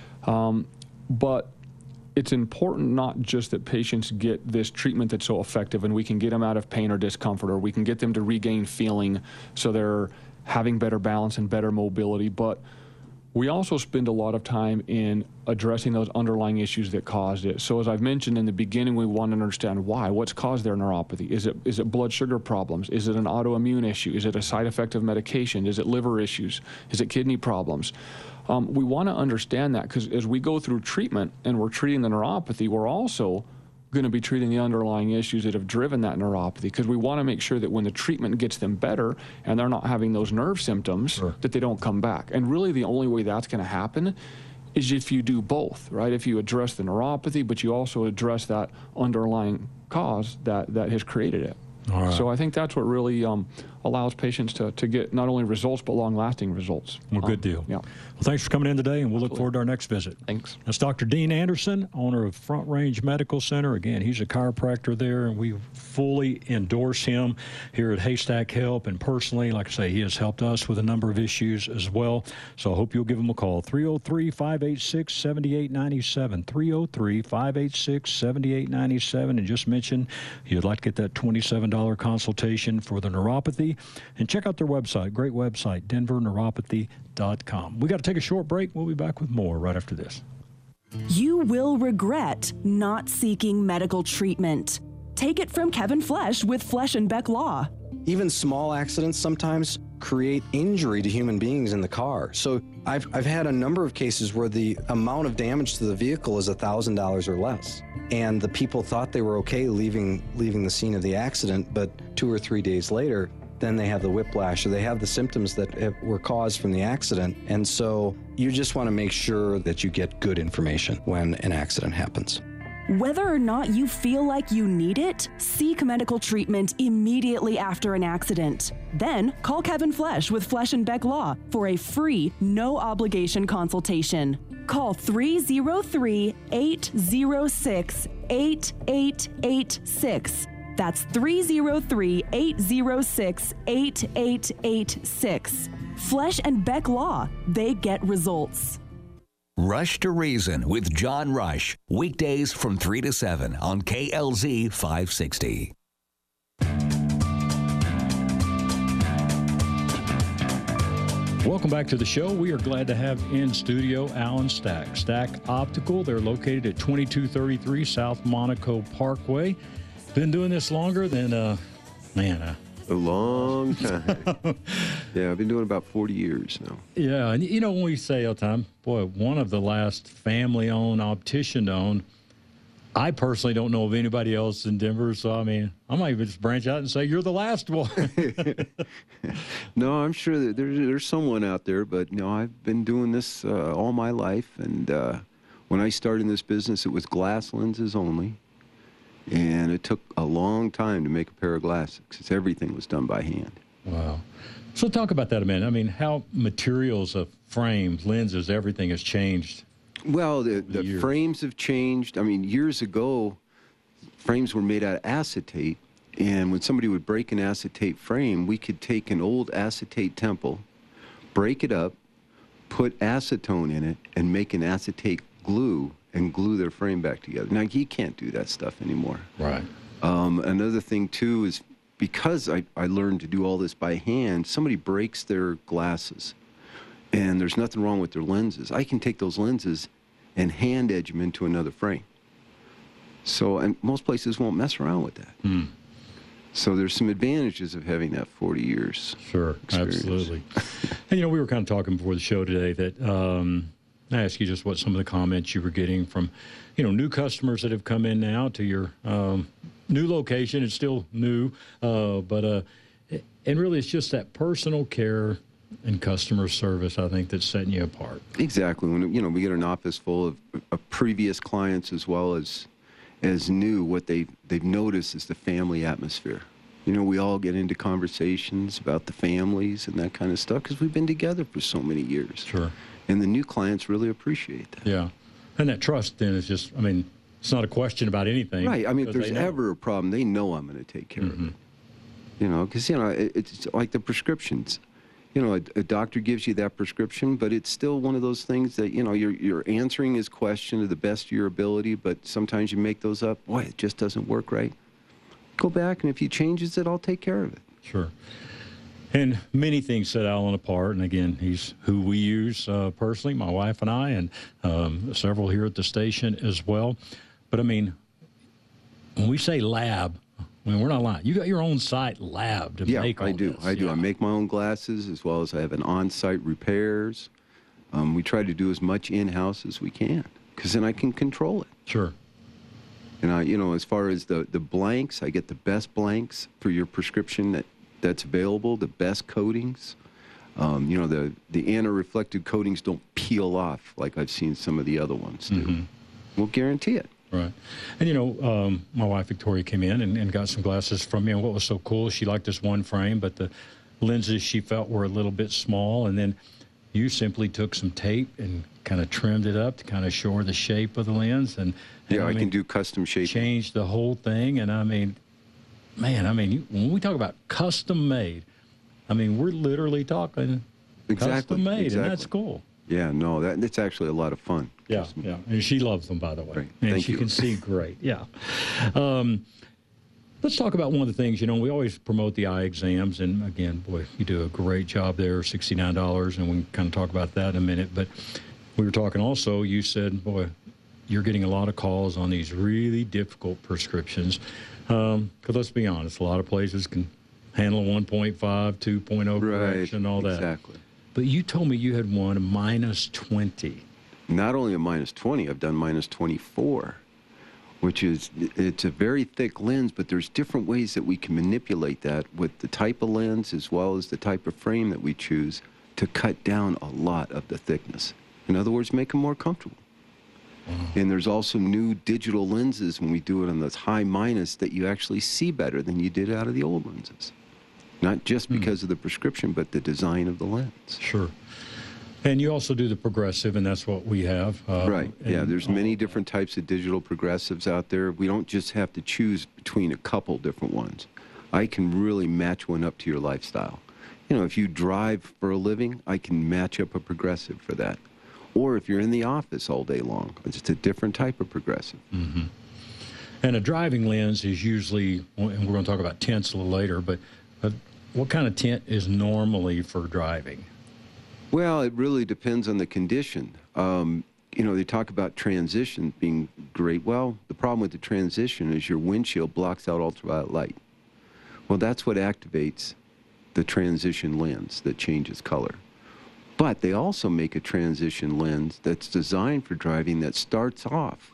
Um, but it's important not just that patients get this treatment that's so effective and we can get them out of pain or discomfort, or we can get them to regain feeling so they're having better balance and better mobility, but we also spend a lot of time in addressing those underlying issues that caused it. So as I've mentioned in the beginning, we want to understand why. What's caused their neuropathy? Is it is it blood sugar problems? Is it an autoimmune issue? Is it a side effect of medication? Is it liver issues? Is it kidney problems? Um, we want to understand that because as we go through treatment and we're treating the neuropathy, we're also going to be treating the underlying issues that have driven that neuropathy, because we want to make sure that when the treatment gets them better and they're not having those nerve symptoms, sure, that they don't come back. And really the only way that's going to happen is if you do both, right? If you address the neuropathy, but you also address that underlying cause that, that has created it. All right. So I think that's what really um, allows patients to, to get not only results, but long-lasting results. Well, um, good deal. Yeah. Well, thanks for coming in today, and we'll Absolutely. look forward to our next visit. Thanks. That's Doctor Dean Anderson, owner of Front Range Medical Center. Again, he's a chiropractor there, and we fully endorse him here at Haystack Help. And personally, like I say, he has helped us with a number of issues as well. So I hope you'll give him a call, three oh three, five eight six, seven eight nine seven, three oh three, five eight six, seven eight nine seven. And just mention you'd like to get that twenty-seven dollars consultation for the neuropathy. And check out their website, great website, denver neuropathy dot com. We got to take a short break. We'll be back with more right after this. You will regret not seeking medical treatment. Take it from Kevin Flesh with Flesh and Beck Law. Even small accidents sometimes create injury to human beings in the car. So I've, I've had a number of cases where the amount of damage to the vehicle is one thousand dollars or less. And the people thought they were okay leaving, leaving the scene of the accident, but two or three days later, then they have the whiplash or they have the symptoms that have, were caused from the accident. And so you just want to make sure that you get good information when an accident happens. Whether or not you feel like you need it, seek medical treatment immediately after an accident. Then call Kevin Flesh with Flesh and Beck Law for a free, no-obligation consultation. Call three oh three, eight oh six, eight eight eight six. That's three oh three, eight oh six, eight eight eight six. Flesh and Beck Law, they get results. Rush to Reason with John Rush, weekdays from three to seven on K L Z five sixty. Welcome back to the show. We are glad to have in studio Alan Stack. Stack Optical. They're located at twenty-two thirty-three South Monaco Parkway. Been doing this longer than, uh, man, uh, a long time. Yeah, I've been doing about forty years now. Yeah, and you know, when we say all the time, boy, one of the last family-owned, optician-owned, I personally don't know of anybody else in Denver, so, I mean, I might even just branch out and say you're the last one. No, I'm sure that there's, there's someone out there, but, you know, I've been doing this uh, all my life, and uh, when I started in this business, it was glass lenses only. And it took a long time to make a pair of glasses because everything was done by hand. Wow. So talk about that a minute. I mean, how materials of frames, lenses, everything has changed. Well, the, the frames have changed. I mean, years ago, frames were made out of acetate, And when somebody would break an acetate frame, we could take an old acetate temple, break it up, put acetone in it, and make an acetate glue and glue their frame back together. Now, you can't do that stuff anymore. Right. Um, another thing, too, is because I, I learned to do all this by hand, somebody breaks their glasses, and there's nothing wrong with their lenses. I can take those lenses and hand edge them into another frame. So, and most places won't mess around with that. Mm. So there's some advantages of having that forty years. Sure, experience. Absolutely. And, you know, we were kind of talking before the show today that um, I asked you just what some of the comments you were getting from, you know, new customers that have come in now to your um, new location. It's still new, uh, but, uh, and really it's just that personal care and customer service, I think, that's setting you apart. Exactly. When, you know, we get an office full of, of previous clients as well as as new, what they, they've noticed is the family atmosphere. You know, we all get into conversations about the families and that kind of stuff because we've been together for so many years. Sure. And the new clients really appreciate that. Yeah. And that trust then is just, I mean, it's not a question about anything. Right. I mean, if there's ever a problem, they know I'm going to take care mm-hmm. of it. You know, because, you know, it, it's like the prescriptions. You know, a, a doctor gives you that prescription, but it's still one of those things that, you know, you're, you're answering his question to the best of your ability, but sometimes you make those up. Boy, it just doesn't work right. Go back, and if he changes it, I'll take care of it. Sure. And many things set Alan apart. And, again, he's who we use uh, personally, my wife and I, and um, several here at the station as well. But, I mean, when we say lab, I mean, we're not lying. You got your own site lab to yeah, make all I do. this. I do. Yeah. I make my own glasses as well as I have an on-site repairs. Um, we try to do as much in-house as we can because then I can control it. Sure. And, I, you know, as far as the, the blanks, I get the best blanks for your prescription that, that's available, the best coatings. Um, you know, the, the anti-reflective coatings don't peel off like I've seen some of the other ones do. Mm-hmm. We'll guarantee it. Right. And, you know, um, my wife, Victoria, came in and, and got some glasses from me. And what was so cool, she liked this one frame, but the lenses she felt were a little bit small. And then you simply took some tape and kind of trimmed it up to kind of show her the shape of the lens. And, and yeah, I, I mean, can do custom shaping. Changed the whole thing. And, I mean, man, I mean, you, when we talk about custom made, I mean, we're literally talking exactly, custom made, exactly. and that's cool. Yeah, no, that it's actually a lot of fun. Yeah, yeah, and she loves them, by the way. Right. And Thank she you. can see great. Yeah. Um, let's talk about one of the things. You know, we always promote the eye exams, and again, boy, you do a great job there. Sixty-nine dollars, and we can kind of talk about that in a minute. But we were talking also. You said, boy, you're getting a lot of calls on these really difficult prescriptions. Because um, let's be honest, a lot of places can handle a one point five, two point oh right. correction, all that. Exactly. But you told me you had one a minus twenty. Not only a minus twenty, I've done minus twenty-four, which is, it's a very thick lens, but there's different ways that we can manipulate that with the type of lens as well as the type of frame that we choose to cut down a lot of the thickness. In other words, make them more comfortable. Wow. And there's also new digital lenses when we do it on this high minus that you actually see better than you did out of the old lenses. Not just because mm. of the prescription, but the design of the lens. Sure. And you also do the progressive, and that's what we have. Uh, right. Yeah, there's many different types of digital progressives out there. We don't just have to choose between a couple different ones. I can really match one up to your lifestyle. You know, if you drive for a living, I can match up a progressive for that. Or if you're in the office all day long, it's a different type of progressive. Mm-hmm. And a driving lens is usually, and we're going to talk about tints a little later, but uh, what kind of tint is normally for driving? Well, it really depends on the condition. Um, you know, they talk about transition being great. Well, the problem with the transition is your windshield blocks out ultraviolet light. Well, that's what activates the transition lens that changes color. But they also make a transition lens that's designed for driving that starts off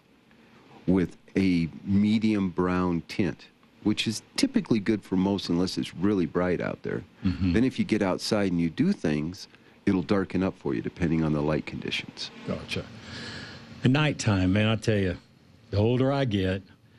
with a medium brown tint, which is typically good for most unless it's really bright out there. Mm-hmm. Then if you get outside and you do things, it'll darken up for you depending on the light conditions. Gotcha. At nighttime, man, I tell you, the older I get,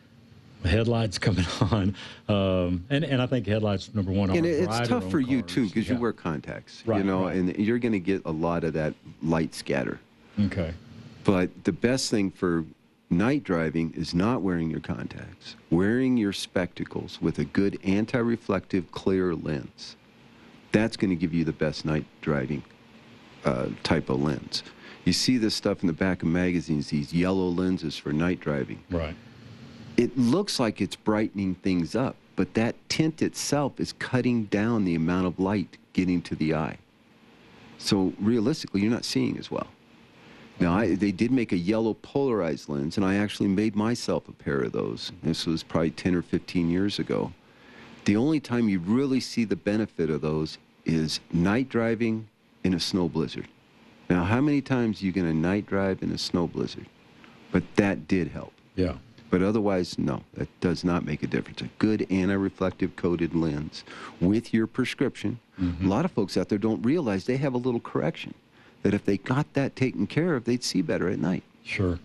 the headlights coming on, um, and, and I think headlights, number one, are and it's tough for you, cars. too, because yeah. you wear contacts, right, you know, right. and you're going to get a lot of that light scatter. Okay. But the best thing for night driving is not wearing your contacts, wearing your spectacles with a good anti-reflective clear lens. That's going to give you the best night driving uh, type of lens. You see this stuff in the back of magazines, these yellow lenses for night driving. Right. It looks like it's brightening things up, but that tint itself is cutting down the amount of light getting to the eye. So realistically, you're not seeing as well. Now, I, they did make a yellow polarized lens, and I actually made myself a pair of those. This was probably ten or fifteen years ago. The only time you really see the benefit of those is night driving in a snow blizzard. Now, how many times are you going to night drive in a snow blizzard? But that did help. Yeah. But otherwise, no, that does not make a difference. A good anti-reflective coated lens with your prescription. Mm-hmm. A lot of folks out there don't realize they have a little correction, that if they got that taken care of, they'd see better at night. Sure.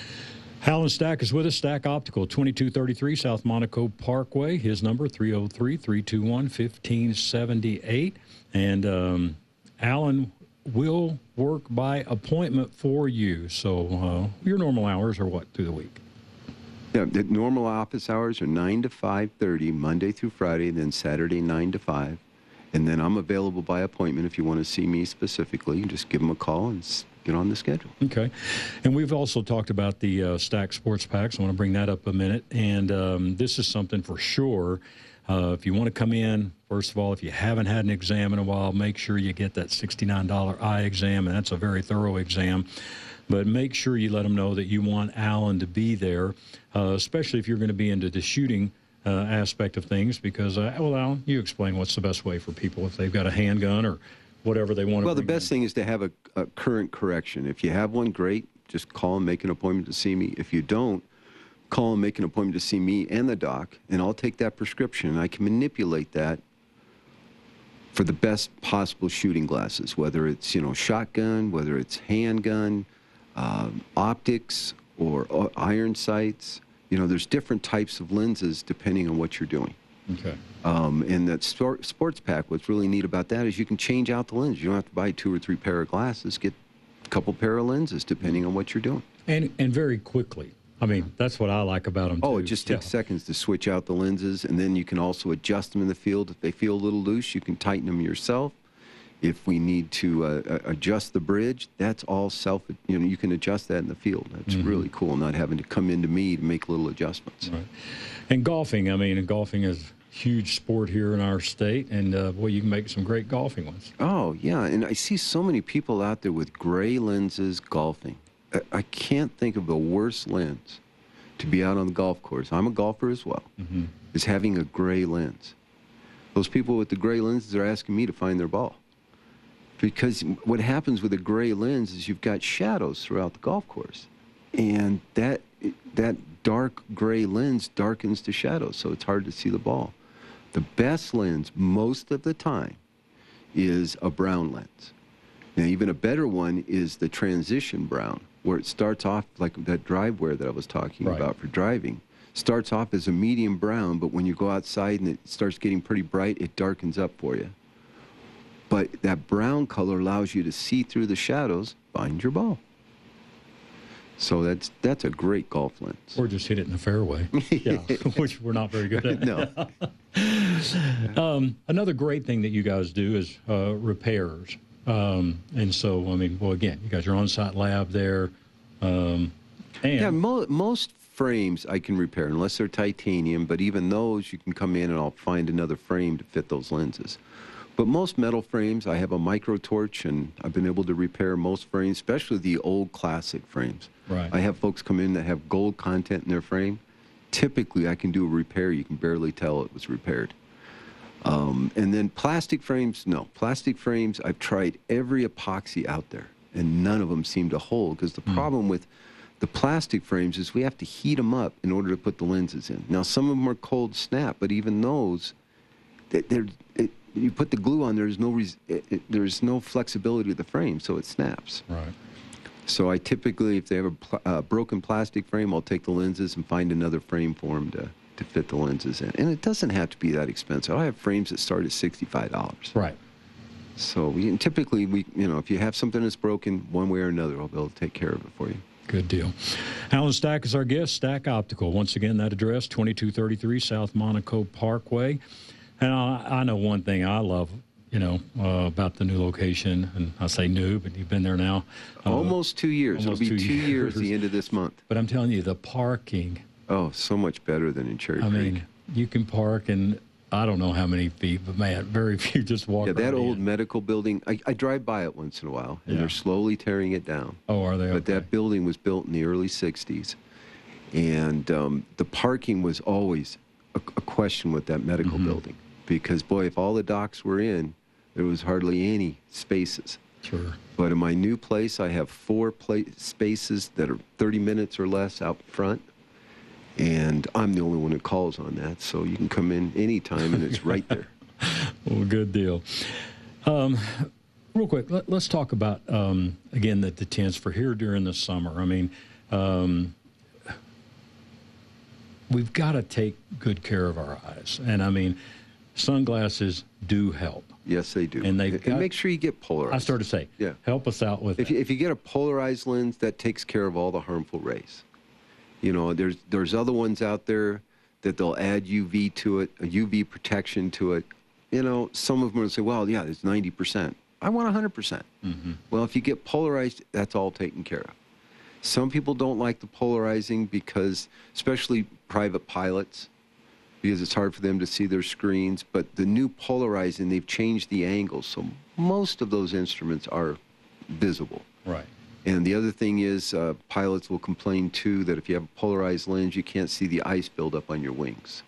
Alan Stack is with us, Stack Optical, twenty-two thirty-three South Monaco Parkway. His number, three oh three, three two one, one five seven eight. And um, Alan will work by appointment for you. So uh, your normal hours are what through the week? Yeah, the normal office hours are nine to five thirty, Monday through Friday, then Saturday nine to five. And then I'm available by appointment if you want to see me specifically. You just give them a call and get on the schedule. Okay. And we've also talked about the uh, Stack Sports Packs. I want to bring that up a minute. And um, this is something for sure. Uh, if you want to come in, first of all, if you haven't had an exam in a while, make sure you get that sixty-nine dollar eye exam, and that's a very thorough exam. But make sure you let them know that you want Alan to be there, uh, especially if you're going to be into the shooting uh, aspect of things, because, uh, well, Alan, you explain what's the best way for people if they've got a handgun or whatever they want to Well, the bring best in. thing is to have a, a current correction. If you have one, great. Just call and make an appointment to see me. If you don't, call and make an appointment to see me and the doc, and I'll take that prescription, and I can manipulate that for the best possible shooting glasses, whether it's, you know, shotgun, whether it's handgun, um, optics, or uh, iron sights. You know, there's different types of lenses depending on what you're doing. Okay. Um, and that sport, sports pack, what's really neat about that is you can change out the lens. You don't have to buy two or three pair of glasses. Get a couple pair of lenses depending on what you're doing. And, and very quickly. I mean, that's what I like about them, too. Oh, it just takes yeah. seconds to switch out the lenses, and then you can also adjust them in the field. If they feel a little loose, you can tighten them yourself. If we need to uh, adjust the bridge, that's all self, you know, you can adjust that in the field. That's mm-hmm. really cool, not having to come into me to make little adjustments. Right. And golfing, I mean, golfing is a huge sport here in our state, and, uh, boy, you can make some great golfing ones. Oh, yeah, and I see so many people out there with gray lenses golfing. I, I can't think of the worst lens to be out on the golf course. I'm a golfer as well, mm-hmm. is having a gray lens. Those people with the gray lenses are asking me to find their ball. Because what happens with a gray lens is you've got shadows throughout the golf course. And that that dark gray lens darkens the shadows, so it's hard to see the ball. The best lens, most of the time, is a brown lens. Now, even a better one is the transition brown, where it starts off like that drive wear that I was talking right. about for driving. Starts off as a medium brown, but when you go outside and it starts getting pretty bright, it darkens up for you. But that brown color allows you to see through the shadows, find your ball. So that's that's a great golf lens. Or just hit it in the fairway, yeah, which we're not very good at. No. um, another great thing that you guys do is uh, repairs. Um, and so, I mean, well, again, you got your on-site lab there. Um, and yeah, mo most frames I can repair, unless they're titanium. But even those, you can come in and I'll find another frame to fit those lenses. But most metal frames, I have a micro torch, and I've been able to repair most frames, especially the old classic frames. Right. I have folks come in that have gold content in their frame. Typically, I can do a repair. You can barely tell it was repaired. Um, and then plastic frames, no. Plastic frames, I've tried every epoxy out there, and none of them seem to hold, because the mm. problem with the plastic frames is we have to heat them up in order to put the lenses in. Now, some of them are cold snap, but even those, they're, it, you put the glue on, there's no res it, it, there's no flexibility to the frame, so it snaps. Right. So I typically, if they have a pl uh, broken plastic frame, I'll take the lenses and find another frame for them to, to fit the lenses in. And it doesn't have to be that expensive. I have frames that start at sixty-five dollars. Right. So we, typically, we, you know, if you have something that's broken one way or another, I'll be able to take care of it for you. Good deal. Alan Stack is our guest, Stack Optical. Once again, that address, twenty-two thirty-three South Monaco Parkway. And I, I know one thing I love, you know, uh, about the new location, and I say new, but you've been there now. Uh, almost two years. Almost It'll be two two years. years the end of this month. But I'm telling you, the parking. Oh, so much better than in Cherry I Creek. mean, you can park in, I don't know how many feet, but man, very few just walk Yeah, that right old in. medical building, I, I drive by it once in a while, and Yeah. they're slowly tearing it down. Oh, are they? But Okay. that building was built in the early sixties, and um, the parking was always a, a question with that medical Mm-hmm. building, because, boy, if all the docks were in, there was hardly any spaces. Sure. But in my new place, I have four pla- spaces that are thirty minutes or less out front, and I'm the only one that calls on that, so you can come in anytime, and it's right there. Well, good deal. Um, real quick, let, let's talk about, um, again, the, the tents for here during the summer. I mean, um, we've got to take good care of our eyes. And, I mean, sunglasses do help. Yes, they do. And, they've and got, make sure you get polarized. I started to say, yeah. help us out with if that. you, if you get a polarized lens, that takes care of all the harmful rays. You know, there's there's other ones out there that they'll add U V to it, a U V protection to it. You know, some of them will say, well, yeah, it's ninety percent. I want one hundred percent. Mm-hmm. Well, if you get polarized, that's all taken care of. Some people don't like the polarizing because, especially private pilots, because it's hard for them to see their screens. But the new polarizing, they've changed the angles, so most of those instruments are visible. Right. And the other thing is, uh, pilots will complain, too, that if you have a polarized lens, you can't see the ice buildup on your wings.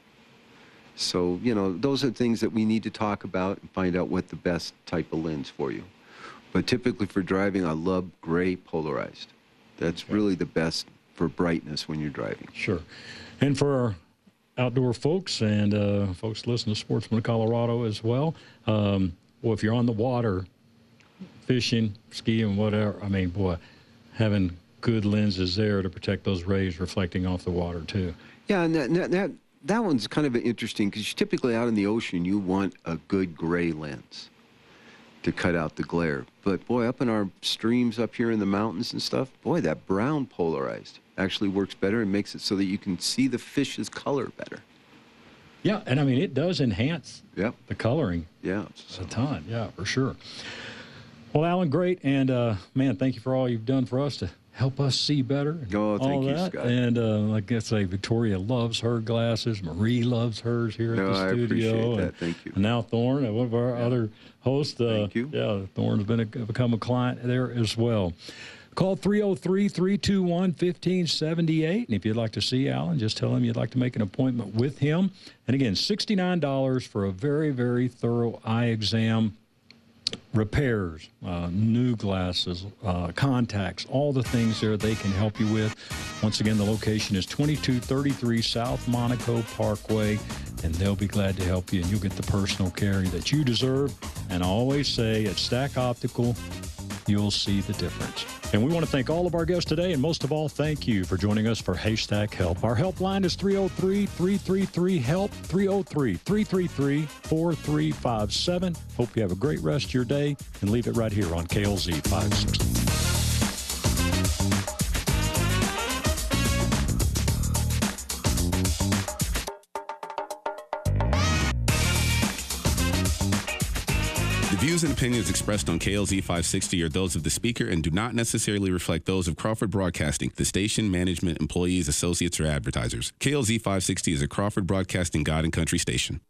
So, you know, those are things that we need to talk about and find out what the best type of lens for you. But typically for driving, I love gray polarized. That's okay. Really the best for brightness when you're driving. Sure. And for our outdoor folks and uh, folks listening to Sportsman of Colorado as well, um, well, if you're on the water, fishing, skiing, whatever, I mean, boy, having good lenses there to protect those rays reflecting off the water, too. Yeah, and that, that, that, that one's kind of interesting because typically out in the ocean, you want a good gray lens to cut out the glare. But, boy, up in our streams up here in the mountains and stuff, boy, that brown polarized actually works better and makes it so that you can see the fish's color better. Yeah, and, I mean, it does enhance yep. the coloring. Yeah. A ton, yeah, for sure. Well, Alan, great. And, uh, man, thank you for all you've done for us to help us see better. And oh, thank all you, that. Scott. And uh, like I say, Victoria loves her glasses. Marie loves hers here no, at the I studio. appreciate that. And, thank you. And now Thorne, one of our yeah. other hosts. Uh, thank you. Yeah, Thorne's been a, become a client there as well. Call three oh three, three two one, one five seven eight. And if you'd like to see Alan, just tell him you'd like to make an appointment with him. And, again, sixty-nine dollars for a very, very thorough eye exam. Repairs, uh, new glasses, uh, contacts, all the things there they can help you with. Once again, the location is twenty-two thirty-three South Monaco Parkway, and they'll be glad to help you, and you'll get the personal care that you deserve. And I always say at Stack Optical, you'll see the difference. And we want to thank all of our guests today, and most of all, thank you for joining us for Haystack Help. Our helpline is three oh three, three three three, HELP, three oh three, three three three, four three five seven. Hope you have a great rest of your day, and leave it right here on K L Z five sixty. The views and opinions expressed on K L Z five sixty are those of the speaker and do not necessarily reflect those of Crawford Broadcasting, the station, management, employees, associates, or advertisers. K L Z five sixty is a Crawford Broadcasting God and Country station.